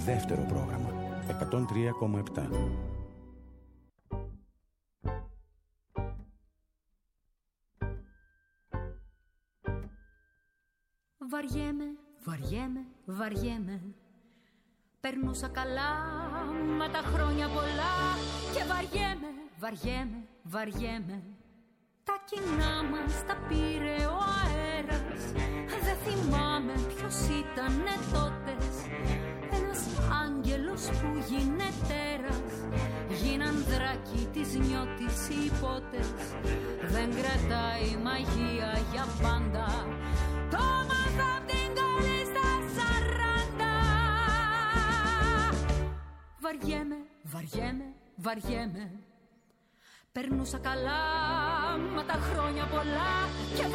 Δεύτερο πρόγραμμα 103,7. Βαριέμαι. Περνούσα καλά με τα χρόνια πολλά και βαριέμαι. Τα κοινά μας τα πήρε ο αέρας. Δεν θυμάμαι ποιος ήτανε τότες. Ένας άγγελος που γίνε τέρας. Γίναν δράκοι της νιώτης οι υπότες. Δεν κρατάει μαγεία για πάντα. Το μάθα απ' την κολλή στα 40. Βαριέμαι. Περνούσα καλά με τα χρόνια πολλά και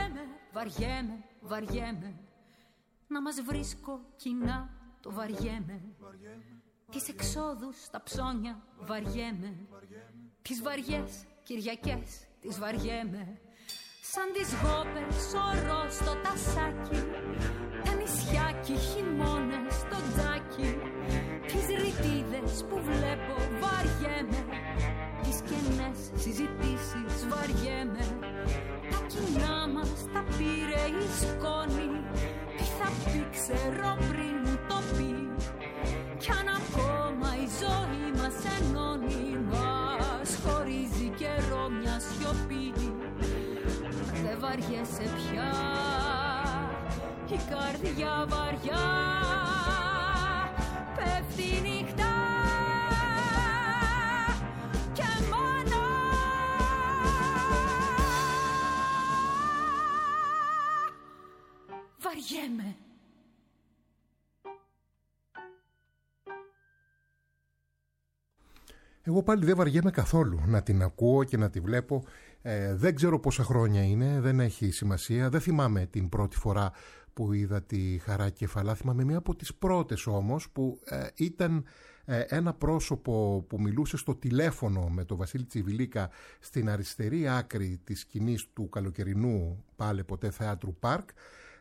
βαριέμαι. Να μας βρίσκω κοινά το βαριέμαι. Τις εξόδους στα ψώνια βαριέμαι. Τις βαριές Κυριακές τις βαριέμαι. Σαν τις γόπες ορό στο τασάκι. Τα νησιάκι χειμώνες στο τζάκι. Τις ρητίδες που βλέπω βαριέμαι. Τις κενές συζητήσεις βαριέμαι. Τα κοινά μας τα πήρε η σκόνη. Τι θα πει ξέρω πριν μου το πει. Κι αν ακόμα η ζωή μας ενώνει. Μας χωρίζει καιρό μια σιωπή. Δεν βαριέσαι πια. Η καρδιά βαριά πέφτει νύχτα. Και μόνο βαριέμαι. Εγώ πάλι δεν βαριέμαι καθόλου να την ακούω και να τη βλέπω. Δεν ξέρω πόσα χρόνια είναι, δεν έχει σημασία. Δεν θυμάμαι την πρώτη φορά που είδα τη Χαρά Κεφαλά. Θυμάμαι μία από τις πρώτες όμως που ήταν ένα πρόσωπο που μιλούσε στο τηλέφωνο με τον Βασίλη Τσιβιλίκα στην αριστερή άκρη της σκηνής του καλοκαιρινού Πάλε Ποτέ Θεάτρου Πάρκ.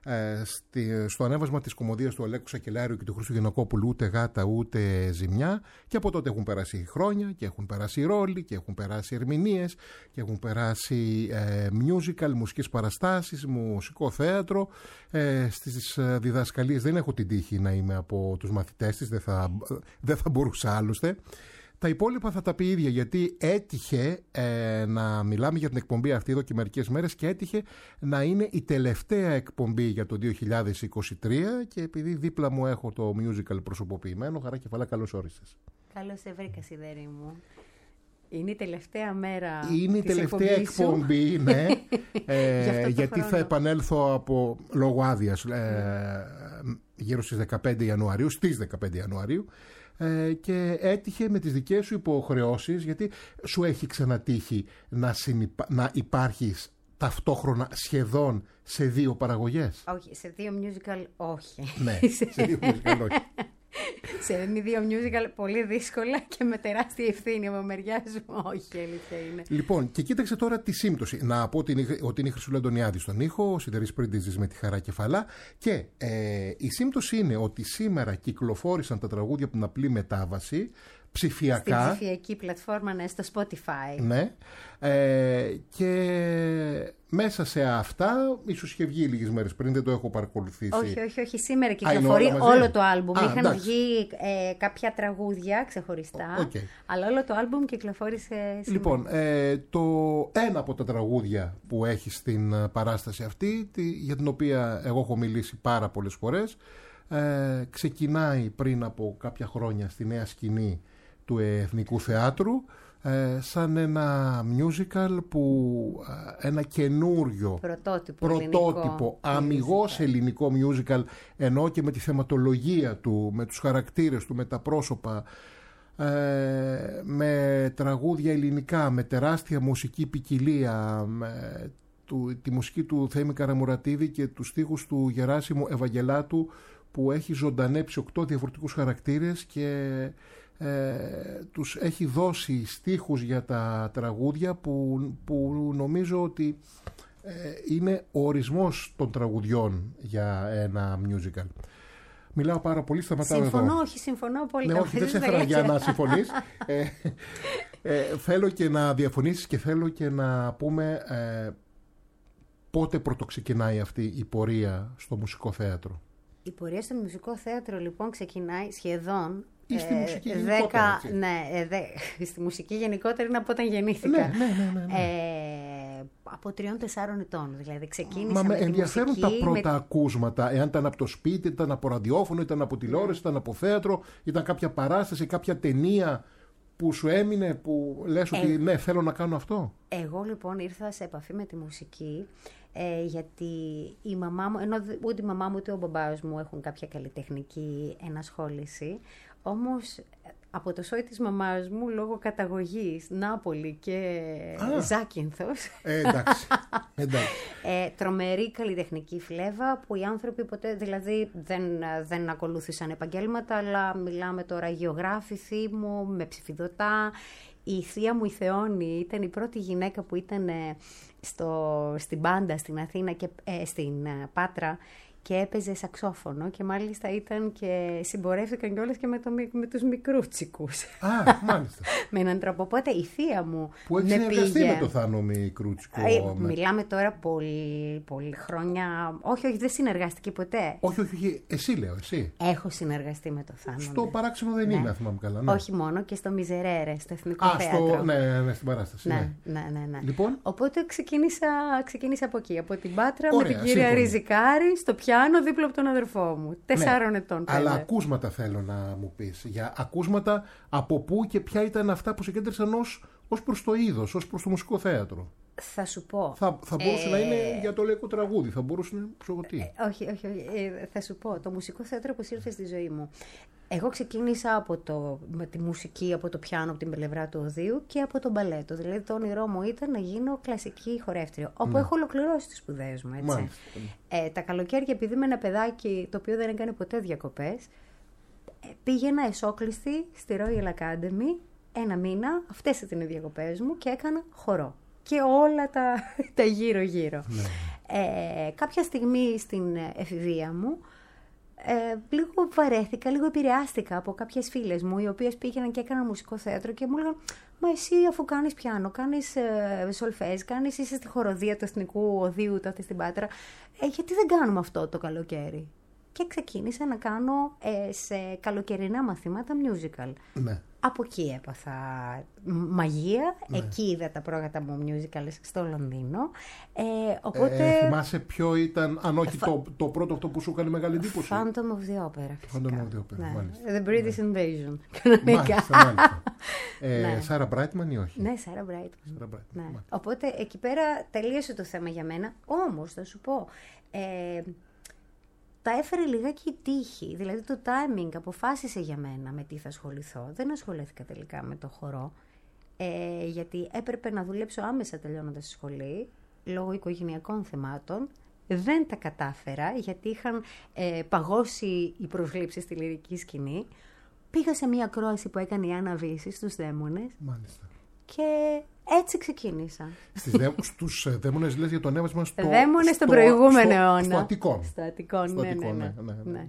Στο ανέβασμα της κωμωδίας του Αλέκου Σακελάριου και του Χρήστου Γιαννακόπουλου ούτε γάτα ούτε ζημιά, και από τότε έχουν περάσει χρόνια και έχουν περάσει ρόλοι και έχουν περάσει ερμηνείες και έχουν περάσει musical, μουσικές παραστάσεις, μουσικό θέατρο. Στις διδασκαλίες δεν έχω την τύχη να είμαι από τους μαθητές της, δεν θα μπορούσα άλλωστε. Τα υπόλοιπα θα τα πει η ίδια, γιατί έτυχε να μιλάμε για την εκπομπή αυτή εδώ και μερικές μέρες και έτυχε να είναι η τελευταία εκπομπή για το 2023, και επειδή δίπλα μου έχω το musical προσωποποιημένο, Χαρά Κεφαλά, καλώς όρισες. Καλώς σε βρήκα, Σιδέρη μου. Είναι η τελευταία μέρα. Είναι η τελευταία εκπομπή, ναι. Γιατί θα επανέλθω από λόγω άδειας γύρω στις 15 Ιανουαρίου, στις 15 Ιανουαρίου. Και έτυχε με τις δικές σου υποχρεώσεις, γιατί σου έχει ξανατύχει να υπάρχεις ταυτόχρονα σχεδόν σε δύο παραγωγές? Όχι, σε δύο musical όχι. Ναι, σε δύο musical όχι. Σε δύο musical πολύ δύσκολα και με τεράστια ευθύνη από μεριά σου. Όχι, αλήθεια είναι. Λοιπόν, και κοίταξε τώρα τη σύμπτωση. Να πω ότι είναι η Χρυσούλα Αντωνιάδη στον ήχο, ο Σιδερής Πρίντιζης με τη Χαρά Κεφαλά. Και η σύμπτωση είναι ότι σήμερα κυκλοφόρησαν τα τραγούδια από την απλή μετάβαση ψηφιακά. Στην ψηφιακή πλατφόρμα, ναι, στο Spotify. Ναι. Και μέσα σε αυτά, ίσως είχε βγει λίγες μέρες πριν, δεν το έχω παρακολουθήσει. Όχι. Σήμερα κυκλοφορεί όλο το άλμπουμ. Είχαν βγει κάποια τραγούδια ξεχωριστά, αλλά όλο το άλμπουμ κυκλοφόρησε σήμερα. Λοιπόν, ένα από τα τραγούδια που έχει στην παράσταση αυτή, για την οποία εγώ έχω μιλήσει πάρα πολλές φορές, ξεκινάει πριν από κάποια χρόνια στη Νέα Σκηνή του Εθνικού Θεάτρου, σαν ένα musical που ένα καινούριο πρωτότυπο αμιγώς ελληνικό musical, ενώ και με τη θεματολογία του, με τους χαρακτήρες του, με τα πρόσωπα, με τραγούδια ελληνικά, με τεράστια μουσική ποικιλία, με τη μουσική του Θέμη Καραμουρατίδη και τους στίχους του Γεράσιμου Ευαγγελάτου, που έχει ζωντανέψει 8 διαφορετικούς χαρακτήρες και τους έχει δώσει στίχους για τα τραγούδια που νομίζω ότι είναι ο ορισμός των τραγουδιών για ένα musical. Μιλάω πάρα πολύ, σταματάω εδώ. Συμφωνώ πολύ. Ναι, όχι, δεν σε έφερα για να συμφωνείς. Θέλω και να διαφωνήσεις και θέλω και να πούμε πότε πρωτοξεκινάει αυτή η πορεία στο μουσικό θέατρο. Η πορεία στο μουσικό θέατρο λοιπόν ξεκινάει σχεδόν... Ή στη μουσική γενικότερα. Στη μουσική γενικότερα είναι από όταν γεννήθηκα. Ναι. Από 3-4 ετών. Δηλαδή ξεκίνησα. Μα με τη ενδιαφέρουν μουσική, τα πρώτα ακούσματα. Εάν ήταν από το σπίτι, ήταν από ραδιόφωνο, ήταν από τηλεόραση, ήταν από θέατρο, ήταν κάποια παράσταση, κάποια ταινία που σου έμεινε, που λες ότι ναι, θέλω να κάνω αυτό. Εγώ λοιπόν ήρθα σε επαφή με τη μουσική γιατί η μαμά μου, ενώ ούτε η μαμά μου ούτε ο μπαμπάς μου έχουν κάποια καλλιτεχνική ενασχόληση, όμως από το σόι της μαμάς μου, λόγω καταγωγής Νάπολη και Ζάκυνθος, εντάξει. τρομερή καλλιτεχνική φλέβα που οι άνθρωποι ποτέ δηλαδή δεν ακολούθησαν επαγγέλματα, αλλά μιλάμε τώρα γεωγράφοι, θύμου, με ψηφιδωτά. Η θεία μου η Θεόνη ήταν η πρώτη γυναίκα που ήταν στην Πάντα στην Αθήνα και στην Πάτρα και έπαιζε σαξόφωνο και μάλιστα ήταν και συμπορεύτηκαν κιόλας και με τους μικρούτσικους. Μάλιστα. Με έναν τρόπο. Οπότε η θεία μου που έχει συνεργαστεί με το Θάνο Μικρούτσικο. Μιλάμε τώρα πολύ χρόνια. Όχι, δεν συνεργάστηκε ποτέ. Όχι, εσύ λέω, εσύ. Έχω συνεργαστεί με το Θάνο. Στο παράξενο δεν είναι, αν θυμάμαι καλά. Ναι. Όχι μόνο, και στο Μιζερέρε, στο Εθνικό Θέατρο. Ναι, στην παράσταση. Ναι. Λοιπόν. Οπότε ξεκίνησα από εκεί, από την Πάτρα. Ωραία, με την κυρία Ριζικάρη, στο πιάνο δίπλα από τον αδερφό μου. 4 ετών. Αλλά ακούσματα θέλω να μου πεις. Για ακούσματα από πού και ποια ήταν αυτά που σε κέντρισαν ως προς το είδος, ως προς το μουσικό θέατρο. Θα σου πω. Θα μπορούσε να είναι για το λαϊκό τραγούδι, θα μπορούσε να είναι όχι. Θα σου πω. Το μουσικό θέατρο που ήρθε στη ζωή μου. Εγώ ξεκίνησα με τη μουσική, από το πιάνο, από την πλευρά του οδείου και από το μπαλέτο. Δηλαδή το όνειρό μου ήταν να γίνω κλασική χορεύτρια, όπου έχω ολοκληρώσει τις σπουδές μου, έτσι. Τα καλοκαίρια, επειδή είμαι ένα παιδάκι το οποίο δεν έκανε ποτέ διακοπές, πήγαινα εσόκλειστη στη Royal Academy 1 μήνα, αυτές ήταν οι διακοπές μου, και έκανα χορό. Και όλα τα γύρω-γύρω. Κάποια στιγμή στην εφηβεία μου, λίγο βαρέθηκα, λίγο επηρεάστηκα από κάποιες φίλες μου, οι οποίες πήγαιναν και έκαναν μουσικό θέατρο και μου έλεγαν, μα εσύ αφού κάνεις πιάνο, κάνεις σολφέζ, είσαι στη χοροδία του Εθνικού Οδείου τότε στην Πάτρα, γιατί δεν κάνουμε αυτό το καλοκαίρι? Και ξεκίνησα να κάνω σε καλοκαιρινά μαθήματα musical. Ναι. Από εκεί έπαθα μαγεία, εκεί είδα τα πρώτα μου musical στο Λονδίνο. Οπότε... θυμάσαι ποιο ήταν, αν όχι το πρώτο αυτό που σου έκανε μεγάλη εντύπωση? Phantom of the Opera, φυσικά. Phantom of the Opera, ναι. μάλιστα. The British Invasion. Μάλιστα. Σάρα Μπράιτμαν ή όχι? Ναι, Σάρα Μπράιτμαν. Ναι. Οπότε εκεί πέρα τελείωσε το θέμα για μένα. Όμως θα σου πω... τα έφερε λιγάκι η τύχη, δηλαδή το timing αποφάσισε για μένα με τι θα ασχοληθώ. Δεν ασχολήθηκα τελικά με το χορό, γιατί έπρεπε να δουλέψω άμεσα τελειώνοντας τη σχολή, λόγω οικογενειακών θεμάτων. Δεν τα κατάφερα, γιατί είχαν παγώσει οι προσλήψεις στη λυρική σκηνή. Πήγα σε μια ακρόαση που έκανε η Άννα Βύση στους Δαίμονες. Μάλιστα. Και έτσι ξεκίνησα. Στους Δαίμονες λες για το ανέβασμα στο... Δαίμονες στον προηγούμενο αιώνα. Στο Αττικόν. Στο Αττικόν, ναι.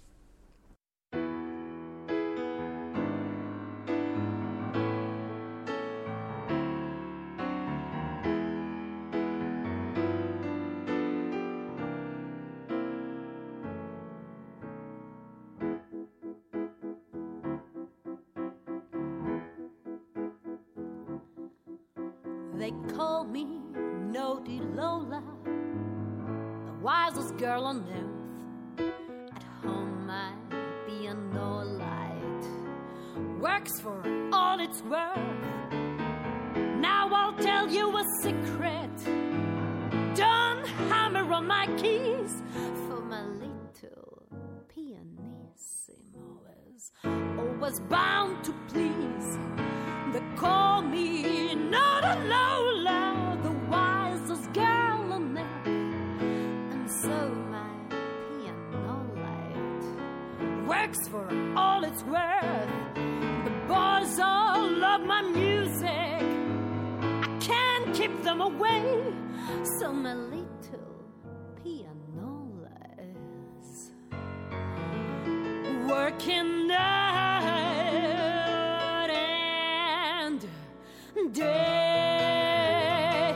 They call me Naughty Lola, the wisest girl on earth. At home my piano light works for all it's worth. Now I'll tell you a secret, don't hammer on my keys, for my little pianissimo is always bound to please. They call me Naughty Lola, the wisest girl on earth. And so my piano light works for all it's worth. The boys all love my music, I can't keep them away. So my little piano lights working night and day.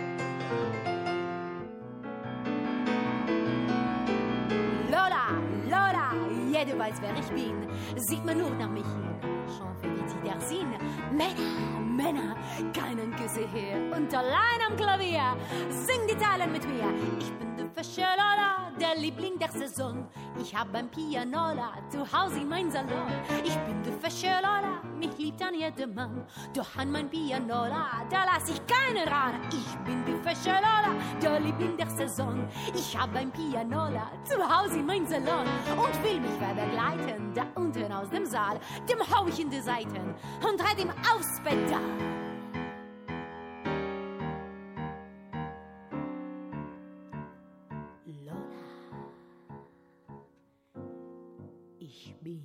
Lola, Lola, jeder weiß, wer ich bin. Sieht man nur nach mich hin. Chance wie die der Sinn. Männer, Männer, keinen Küsse hier. Und allein am Klavier, sing die Zeilen mit mir. Ich bin die fesche Lola, der Liebling der Saison. Ich hab ein Pianola, zu Hause in mein Salon. Ich bin die fesche Lola, mich liebt an jedem Mann. Doch an mein Pianola, da lass ich keinen ran. Ich bin die fesche Lola, der Liebling der Saison. Ich hab ein Pianola, zu Hause in mein Salon. Und will mich wer begleiten, da unten aus dem Saal. Dem hau ich in die Seiten und tritt ihm aufs Pedal. Ich bin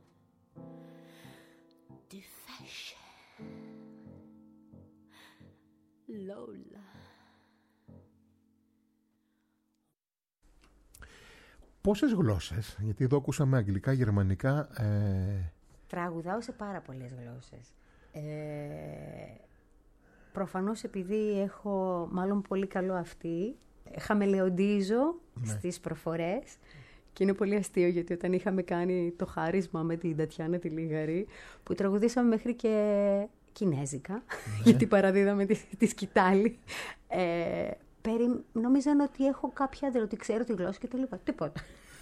die Fesche Lola. Πόσες γλώσσες, γιατί εδώ ακούσαμε αγγλικά, γερμανικά. Τραγουδάω σε πάρα πολλές γλώσσες. Προφανώς επειδή έχω μάλλον πολύ καλό αυτή, χαμελεοντίζω στις προφορές. Και είναι πολύ αστείο γιατί όταν είχαμε κάνει το χάρισμα με την Τατιάνα τη Λίγαρη, που τραγουδήσαμε μέχρι και κινέζικα, γιατί παραδίδαμε τη σκητάλη, νόμιζαν ότι έχω κάποια, ότι ξέρω τη γλώσσα και το λοιπά. Τίποτα.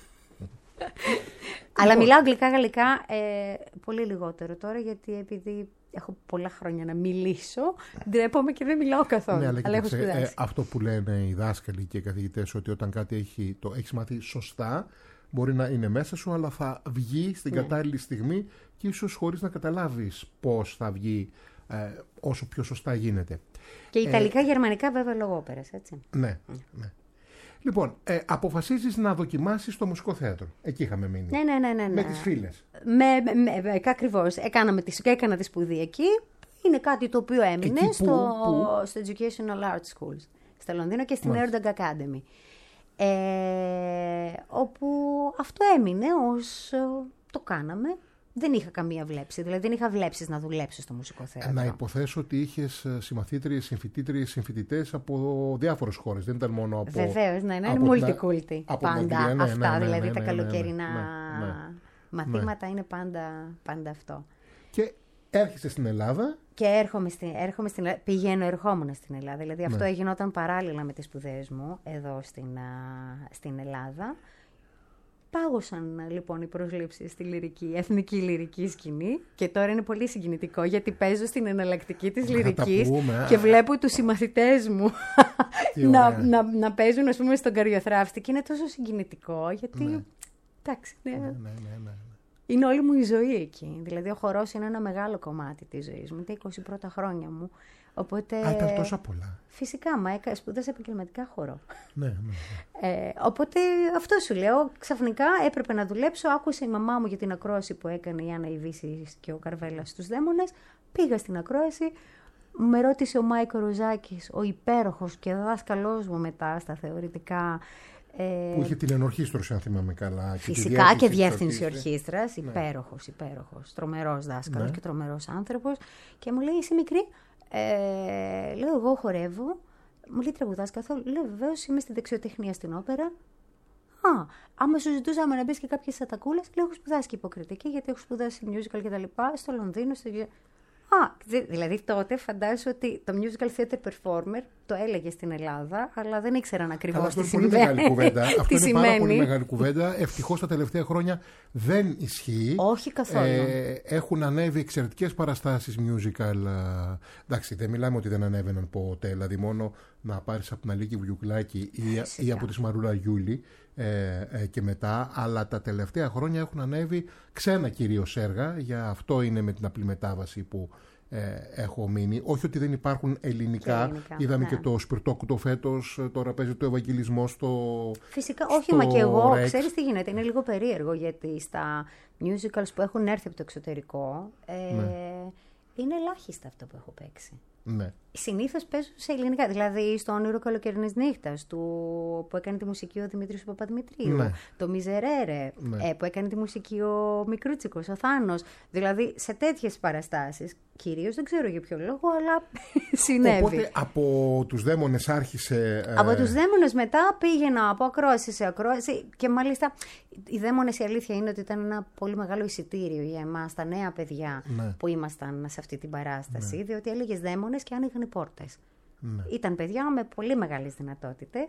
Αλλά μιλάω αγγλικά, γαλλικά πολύ λιγότερο τώρα, γιατί επειδή έχω πολλά χρόνια να μιλήσω, ντρέπομαι και δεν μιλάω καθόλου. Ναι, αλλά έχω σπουδάσει. Αυτό που λένε οι δάσκαλοι και οι καθηγητές, ότι όταν κάτι το έχεις μάθει σωστά, μπορεί να είναι μέσα σου, αλλά θα βγει στην κατάλληλη στιγμή και ίσως χωρίς να καταλάβεις πώς θα βγει όσο πιο σωστά γίνεται. Και Ιταλικά, Γερμανικά βέβαια λογόπερας, έτσι. Ναι. Λοιπόν, αποφασίζεις να δοκιμάσεις στο μουσικό θέατρο. Εκεί είχαμε μείνει. Ναι. Με τις φίλες. Ακριβώς. Έκανα τη σπουδή εκεί. Είναι κάτι το οποίο έμεινε εκεί στο Educational Art Schools στο Λονδίνο και στην Erdog Academy. Όπου αυτό έμεινε ως το κάναμε. Δεν είχα καμία βλέψη, δηλαδή δεν είχα βλέψεις να δουλέψω στο μουσικό θέατρο. Να υποθέσω ότι είχες συμμαθήτριες, συμφοιτήτριες, συμφοιτητές από διάφορες χώρες. Δεν ήταν μόνο από. Βεβαίως, είναι multiculti. Πάντα αυτά, δηλαδή τα καλοκαιρινά μαθήματα είναι πάντα αυτό. Και έρχεσαι στην Ελλάδα. Και έρχομαι στην Ελλάδα. Ερχόμουν στην Ελλάδα. Δηλαδή αυτό γινόταν παράλληλα με τις σπουδές μου εδώ στην Ελλάδα. Πάγωσαν λοιπόν οι προσλήψεις στη εθνική λυρική σκηνή και τώρα είναι πολύ συγκινητικό γιατί παίζω στην εναλλακτική της λυρικής και βλέπω τους συμμαθητές μου να παίζουν, ας πούμε, στον Καριοθράφστη και είναι τόσο συγκινητικό γιατί, εντάξει, είναι όλη μου η ζωή εκεί. Δηλαδή ο χορός είναι ένα μεγάλο κομμάτι της ζωής μου, τα 20 πρώτα χρόνια μου. Οπότε, ήταν τόσα πολλά. Φυσικά, σπούδασα επαγγελματικά χορό. Ναι. Οπότε αυτό σου λέω, ξαφνικά έπρεπε να δουλέψω. Άκουσε η μαμά μου για την ακρόαση που έκανε η Άννα Ιβίσης και ο Καρβέλας στους Δαίμονες. Πήγα στην ακρόαση, με ρώτησε ο Μάικο Ροζάκης, ο υπέροχος και δάσκαλός μου μετά στα θεωρητικά. Που είχε την ενορχήστρωση, αν θυμάμαι καλά. Φυσικά και διεύθυνση ορχήστρας. Υπέροχος. Τρομερός δάσκαλος και τρομερός άνθρωπος. Και μου λέει, είσαι μικρή. Λέω, εγώ χορεύω. Μου λέει, τραγουδάς καθόλου? Λέω, βεβαίως, είμαι στη δεξιοτεχνία στην όπερα. Άμα σου ζητούσαμε να μπεις και κάποιες ατακούλες, λέω, έχω σπουδάσει και υποκριτική, γιατί έχω σπουδάσει musical κτλ. Στο Λονδίνο, δηλαδή τότε φαντάζομαι ότι το musical theater performer το έλεγε στην Ελλάδα, αλλά δεν ήξεραν ακριβώς τι σημαίνει. Αυτό είναι πάρα πολύ μεγάλη κουβέντα. Ευτυχώς τα τελευταία χρόνια δεν ισχύει. Όχι καθόλου. Έχουν ανέβει εξαιρετικές παραστάσεις musical. Εντάξει, δεν μιλάμε ότι δεν ανέβαιναν ποτέ. Δηλαδή, μόνο να πάρεις από την Αλίκη Βιουκλάκη ή από τη Σμαρούλα Γιούλη και μετά. Αλλά τα τελευταία χρόνια έχουν ανέβει ξένα κυρίως έργα. Γι' αυτό είναι με την απλή μετάβαση που έχω μείνει. Όχι ότι δεν υπάρχουν ελληνικά. Είδαμε και το Σπιρτόκουτο φέτος. Τώρα παίζει το Ευαγγελισμό στο. Φυσικά, όχι, μα και εγώ. Ξέρεις τι γίνεται. Είναι λίγο περίεργο γιατί στα musicals που έχουν έρθει από το εξωτερικό είναι ελάχιστα αυτό που έχω παίξει. Ναι. Συνήθως παίζω σε ελληνικά. Δηλαδή, στο Όνειρο Καλοκαιρινής Νύχτας, που έκανε τη μουσική ο Δημήτρης Παπαδημητρίου. Ναι. Το Μιζερέρε, Ναι. που έκανε τη μουσική ο Μικρούτσικος, ο Θάνος. Δηλαδή, σε τέτοιες παραστάσεις, κυρίως δεν ξέρω για ποιο λόγο, αλλά συνέβη. Οπότε από τους Δαίμονες άρχισε... Από τους Δαίμονες μετά πήγαινα από ακρόαση σε ακρόαση και μάλιστα οι Δαίμονες, η αλήθεια είναι ότι ήταν ένα πολύ μεγάλο εισιτήριο για εμάς, τα νέα παιδιά που ήμασταν σε αυτή την παράσταση, διότι έλεγες Δαίμονες και άνοιγαν οι πόρτες. Ήταν παιδιά με πολύ μεγάλες δυνατότητες,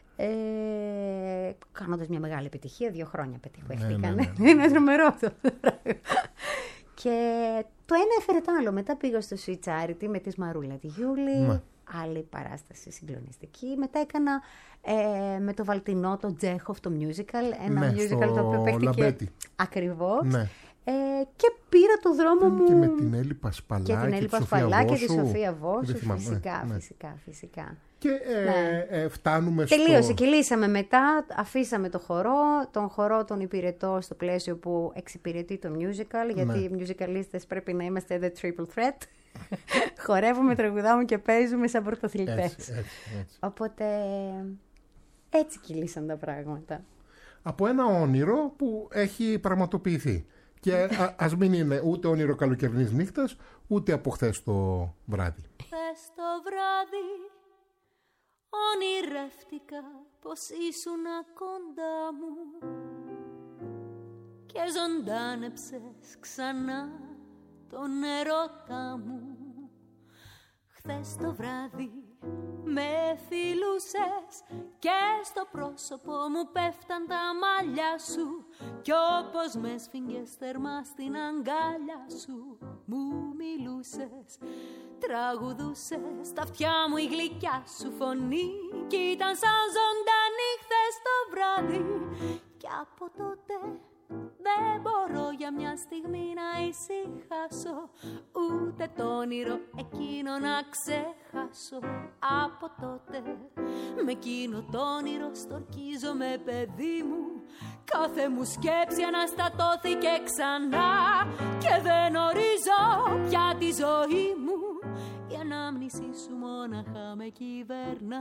κάνοντας μια μεγάλη επιτυχία, 2 χρόνια πετυχήθηκαν. Είναι τρομερό αυτό το πράγμα. Και το ένα έφερε το άλλο. Μετά πήγα στο Sweet Charity με τη Μαρούλα τη Γιούλη. Άλλη παράσταση συγκλονιστική. Μετά έκανα με το Βαλτινό, το Τζέχοφ, το musical. Ένα musical το οποίο παίχτηκε ακριβώς. Ναι. Και πήρα το δρόμο μου. Και με την Έλλη Πασπαλά και την Έλλη Πασπαλά και τη Σοφία Βόσου. Φυσικά. Και φτάνουμε τελείωσε, στο... κυλήσαμε μετά, αφήσαμε το χορό, τον χορό τον υπηρετώ στο πλαίσιο που εξυπηρετεί το musical, γιατί οι musicalistες πρέπει να είμαστε the triple threat. Χορεύουμε, τραγουδάμε και παίζουμε σαν πρωτοαθλητές. Έτσι. Οπότε έτσι κυλήσαν τα πράγματα. Από ένα όνειρο που έχει πραγματοποιηθεί. Και ας μην είναι ούτε όνειρο καλοκαιρινής νύχτας, ούτε από χθες το βράδυ. Χθες το βράδυ ονειρεύτηκα πως ήσουν κοντά μου και ζωντάνεψες ξανά τον ερώτα μου. Χθες το βράδυ με φιλούσες και στο πρόσωπο μου πέφταν τα μαλλιά σου κι όπως με σφίγγες θερμά στην αγκάλια σου μου μιλούσες, τραγουδούσες στα αυτιά μου η γλυκιά σου φωνή κι ήταν σαν ζωντανή χθες το βράδυ κι από τότε δεν μπορώ για μια στιγμή να ησυχάσω, ούτε το όνειρο εκείνο να ξεχάσω. Από τότε με εκείνο το όνειρο στορκίζομαι παιδί μου, κάθε μου σκέψη αναστατώθηκε ξανά και δεν ορίζω πια τη ζωή μου, η ανάμνησή σου μόναχα με κυβερνά.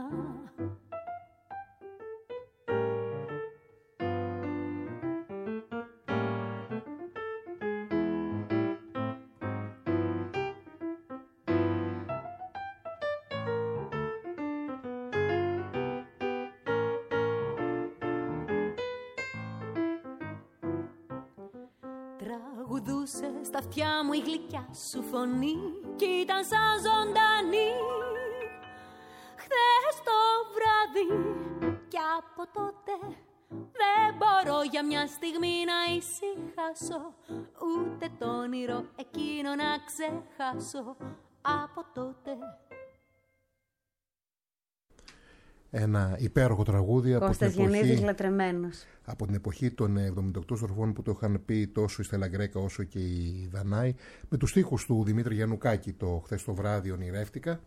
Τραγουδούσε στα αυτιά μου η γλυκιά σου φωνή κι ήταν σαν ζωντανή χθες το βράδυ κι από τότε δεν μπορώ για μια στιγμή να ησυχάσω, ούτε το όνειρο εκείνο να ξεχάσω. Από τότε ένα υπέροχο τραγούδι Κώστας Γιαννίδης, λατρεμένος. Από την εποχή των 78 στροφών που το είχαν πει τόσο η Στέλλα Γκρέκα όσο και η Δανάη, με τους στίχους του Δημήτρη Γιαννουκάκη, το χθες το βράδυ ονειρεύτηκα.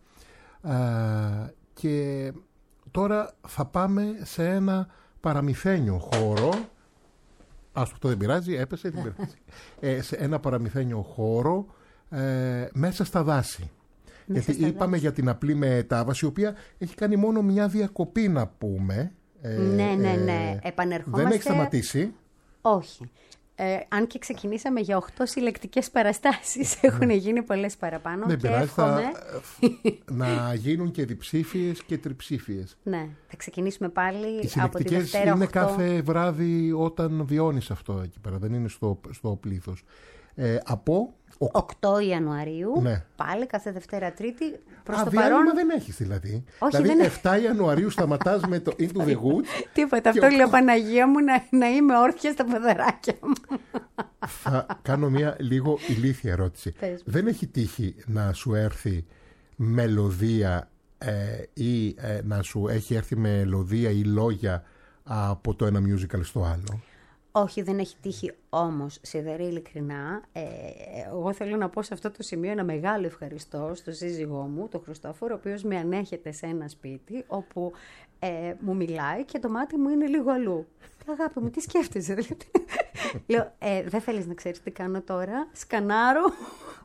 Και τώρα θα πάμε σε ένα παραμυθένιο χώρο. Αυτό δεν πειράζει, έπεσε, δεν πειράζει. Σε ένα παραμυθένιο χώρο μέσα στα δάση. Γιατί είπαμε για την απλή μετάβαση, η οποία έχει κάνει μόνο μια διακοπή, να πούμε. Ναι. Επανερχόμαστε. Δεν έχει σταματήσει. Όχι. Αν και ξεκινήσαμε για 8 συλλεκτικές παραστάσεις, έχουν γίνει πολλές παραπάνω. Δεν και πειράζει, να γίνουν και διψήφιες και τριψήφιες. Ναι, θα ξεκινινήσουμε πάλι. Οι συλλεκτικές είναι 8... κάθε βράδυ όταν βιώνεις αυτό εκεί πέρα, δεν είναι στο πλήθος. Από 8 Ιανουαρίου, ναι. Πάλι κάθε Δευτέρα Τρίτη. Προς το διάλειμμα παρόν δεν έχεις δηλαδή. Όχι, δηλαδή δεν 7 Ιανουαρίου σταματάς με το Into the Woods. Τίποτα, αυτό λέω Παναγία μου, να είμαι όρθια στα ποδαράκια μου. Θα κάνω μια λίγο ηλίθια ερώτηση. Δεν έχει τύχει να σου έρθει μελωδία ή να σου έχει έρθει μελωδία ή λόγια από το ένα musical στο άλλο? Όχι, δεν έχει τύχει, όμως, σιδερή ειλικρινά, εγώ θέλω να πω σε αυτό το σημείο ένα μεγάλο ευχαριστώ στον σύζυγό μου, τον Χριστόφορο, ο οποίος με ανέχεται σε ένα σπίτι όπου μου μιλάει και το μάτι μου είναι λίγο αλλού. Αγάπη μου, τι σκέφτεσαι? Λέω, δεν θέλεις να ξέρεις τι κάνω τώρα? Σκανάρω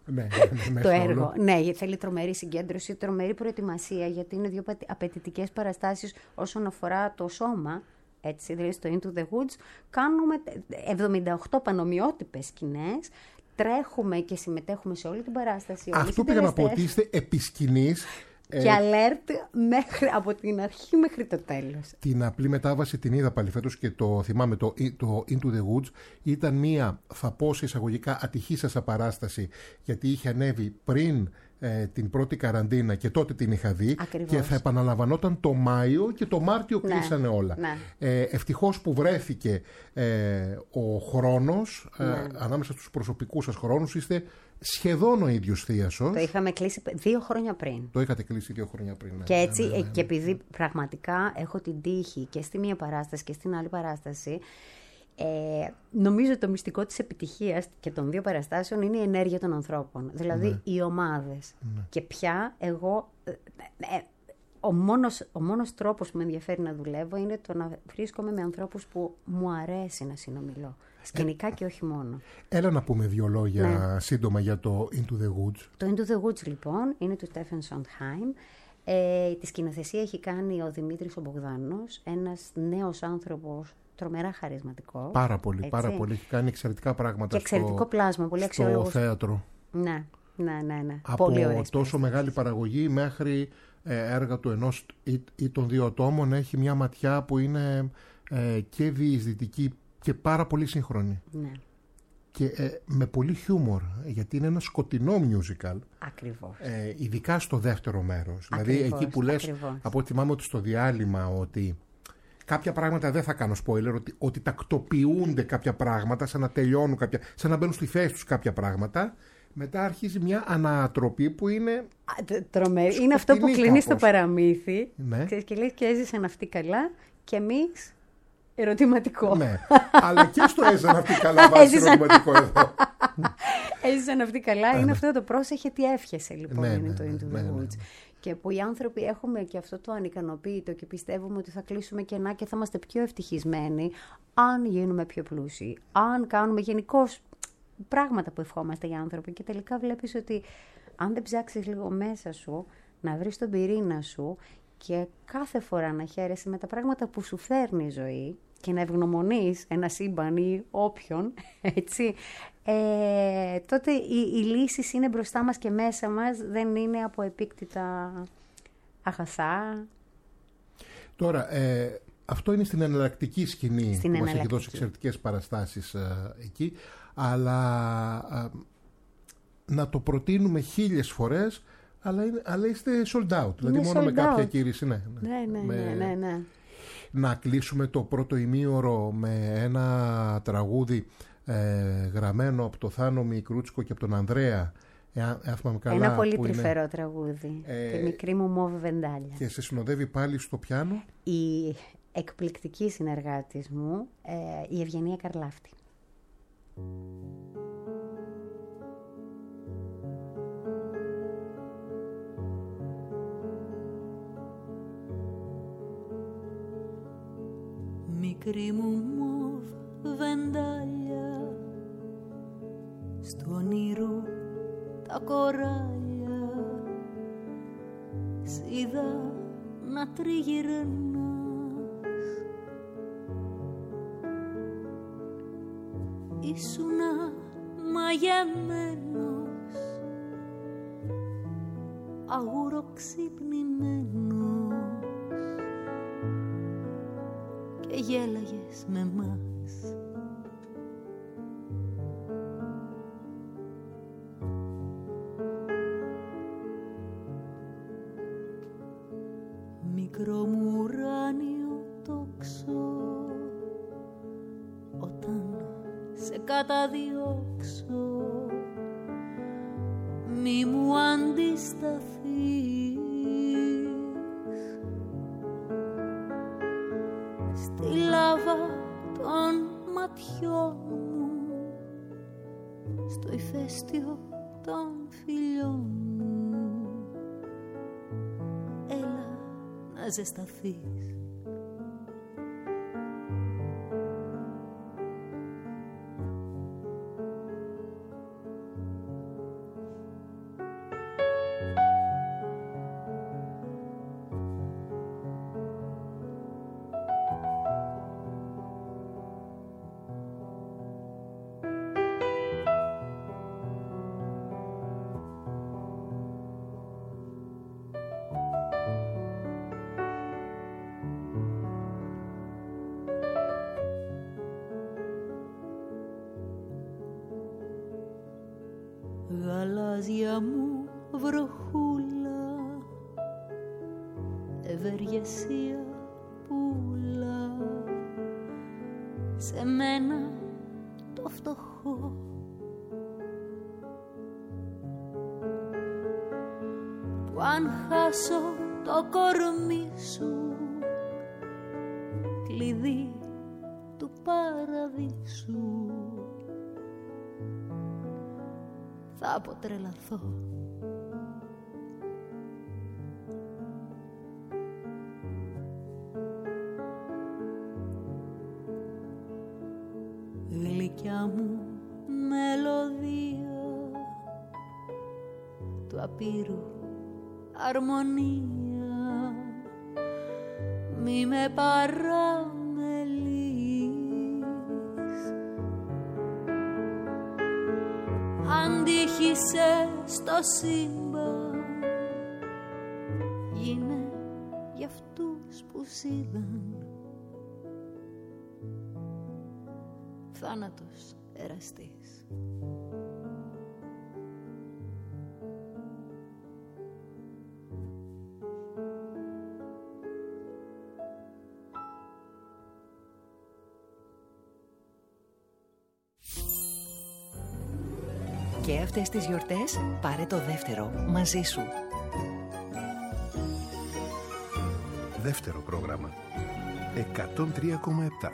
το έργο. Ναι, θέλει τρομερή συγκέντρωση, τρομερή προετοιμασία, γιατί είναι δύο απαιτητικές παραστάσεις όσον αφορά το σώμα. Έτσι, δηλαδή στο Into the Woods κάνουμε 78 πανομοιότυπες σκηνές, τρέχουμε και συμμετέχουμε σε όλη την παράσταση. Αυτό πήγα να πω, ότι είστε επί σκηνής. Και alert από την αρχή μέχρι το τέλος. Την απλή μετάβαση την είδα πάλι φέτος και το θυμάμαι, το Into the Woods ήταν μία, θα πω σε εισαγωγικά, ατυχή σας παράσταση, γιατί είχε ανέβει πριν την πρώτη καραντίνα και τότε την είχα δει. Ακριβώς. Και θα επαναλαμβανόταν το Μάιο και το Μάρτιο κλείσανε όλα. Ναι. Ευτυχώς που βρέθηκε ο χρόνος, ανάμεσα στους προσωπικούς σας χρόνους, είστε σχεδόν ο ίδιος θίασος. Το είχαμε κλείσει 2 χρόνια πριν. Το είχατε κλείσει 2 χρόνια πριν. Ναι. Και έτσι, και επειδή πραγματικά έχω την τύχη και στη μία παράσταση και στην άλλη παράσταση, νομίζω το μυστικό της επιτυχίας και των 2 παραστάσεων είναι η ενέργεια των ανθρώπων. Δηλαδή οι ομάδες. Και πια εγώ... Ο μόνος τρόπος που με ενδιαφέρει να δουλεύω είναι το να βρίσκομαι με ανθρώπους που μου αρέσει να συνομιλώ. Σκηνικά και όχι μόνο. Έλα να πούμε 2 λόγια σύντομα για το Into the Woods. Το Into the Woods λοιπόν είναι του Στέφεν Σοντχάιμ. Τη σκηνοθεσία έχει κάνει ο Δημήτρης ο Μπογδάνος, ένας νέος άνθρωπος τρομερά χαρισματικός. Πάρα πολύ. Έχει κάνει εξαιρετικά πράγματα και εξαιρετικό πλάσμα, πολύ αξιόλογο. Στο θέατρο. Ναι. Από πολύ τόσο μεγάλη παραγωγή μέχρι έργα του ενός ή των 2 ατόμων, έχει μια ματιά που είναι και διεισδυτική και πάρα πολύ σύγχρονη. Ναι. Και με πολύ χιούμορ, γιατί είναι ένα σκοτεινό musical. Ακριβώς. Ειδικά στο δεύτερο μέρος. Δηλαδή εκεί που λες, από ό,τι θυμάμαι ότι στο διάλειμμα, ότι κάποια πράγματα, δεν θα κάνω spoiler, ότι τακτοποιούνται κάποια πράγματα, σαν να τελειώνουν σαν να μπαίνουν στη θέση τους κάποια πράγματα. Μετά αρχίζει μια ανατροπή που είναι τρομερή. Είναι αυτό που κλείνει στο παραμύθι. Ναι. Και λέει και έζησαν αυτοί καλά και εμείς ερωτηματικό. Ναι, αλλά και στο έζησαν αυτοί καλά βάζει ερωτηματικό εδώ. Έζησαν αυτοί καλά, είναι αυτό το πρόσεχε τι εύχεσαι λοιπόν, είναι το Into the Woods. Και που οι άνθρωποι έχουμε και αυτό το ανικανοποίητο και πιστεύουμε ότι θα κλείσουμε κενά και θα είμαστε πιο ευτυχισμένοι αν γίνουμε πιο πλούσιοι, αν κάνουμε γενικώς πράγματα που ευχόμαστε οι άνθρωποι, και τελικά βλέπεις ότι αν δεν ψάξεις λίγο μέσα σου να βρεις τον πυρήνα σου και κάθε φορά να χαίρεσαι με τα πράγματα που σου φέρνει η ζωή και να ευγνωμονείς ένα σύμπαν ή όποιον, έτσι, τότε οι λύσεις είναι μπροστά μας και μέσα μας, δεν είναι από επίκτητα αγαθά. Τώρα, αυτό είναι στην εναλλακτική σκηνή που μας έχει δώσει εξαιρετικές παραστάσεις εκεί, αλλά να το προτείνουμε 1000 φορές, αλλά είστε sold out, δηλαδή μόνο με κάποια κήρυξη. Ναι. Να κλείσουμε το πρώτο ημίωρο με ένα τραγούδι γραμμένο από το Θάνο Μικρούτσικο και από τον Ανδρέα. Ένα πολύ τρυφερό τραγούδι. Τη μικρή μου μόβ βεντάλια. Και σε συνοδεύει πάλι στο πιάνο η εκπληκτική συνεργάτης μου, η Ευγενία Καρλάφτη. Μικρή μου μόβ βεντάλια, στο όνειρου τα κοράλια, σ' είδα να τριγυρνάς. Ήσουνα μαγεμένος, αγουροξυπνημένος και γέλαγες με μας. Μικρό μου ουράνιο τόξο, όταν σε καταδιώξω μη μου αντισταθείς. Στη λάβα των ματιών μου, στο ηφαίστειο των φιλιών μου, έλα να ζεσταθείς. γαλάζια μου βροχούλα, ευεργεσία πουλά σε μένα το φτωχό. Που αν χάσω το κορμί σου, κλειδί του παραδείσου, θα αποτρελαθώ. Γλυκιά μου μελωδία του απείρου αρμονία, μη με παραμελείς. Αντίχησε στο σύμπαν, γίνε για αυτούς που σ' θάνατος εραστής. Και αυτές τις γιορτές πάρε το δεύτερο μαζί σου. Δεύτερο πρόγραμμα 103,7.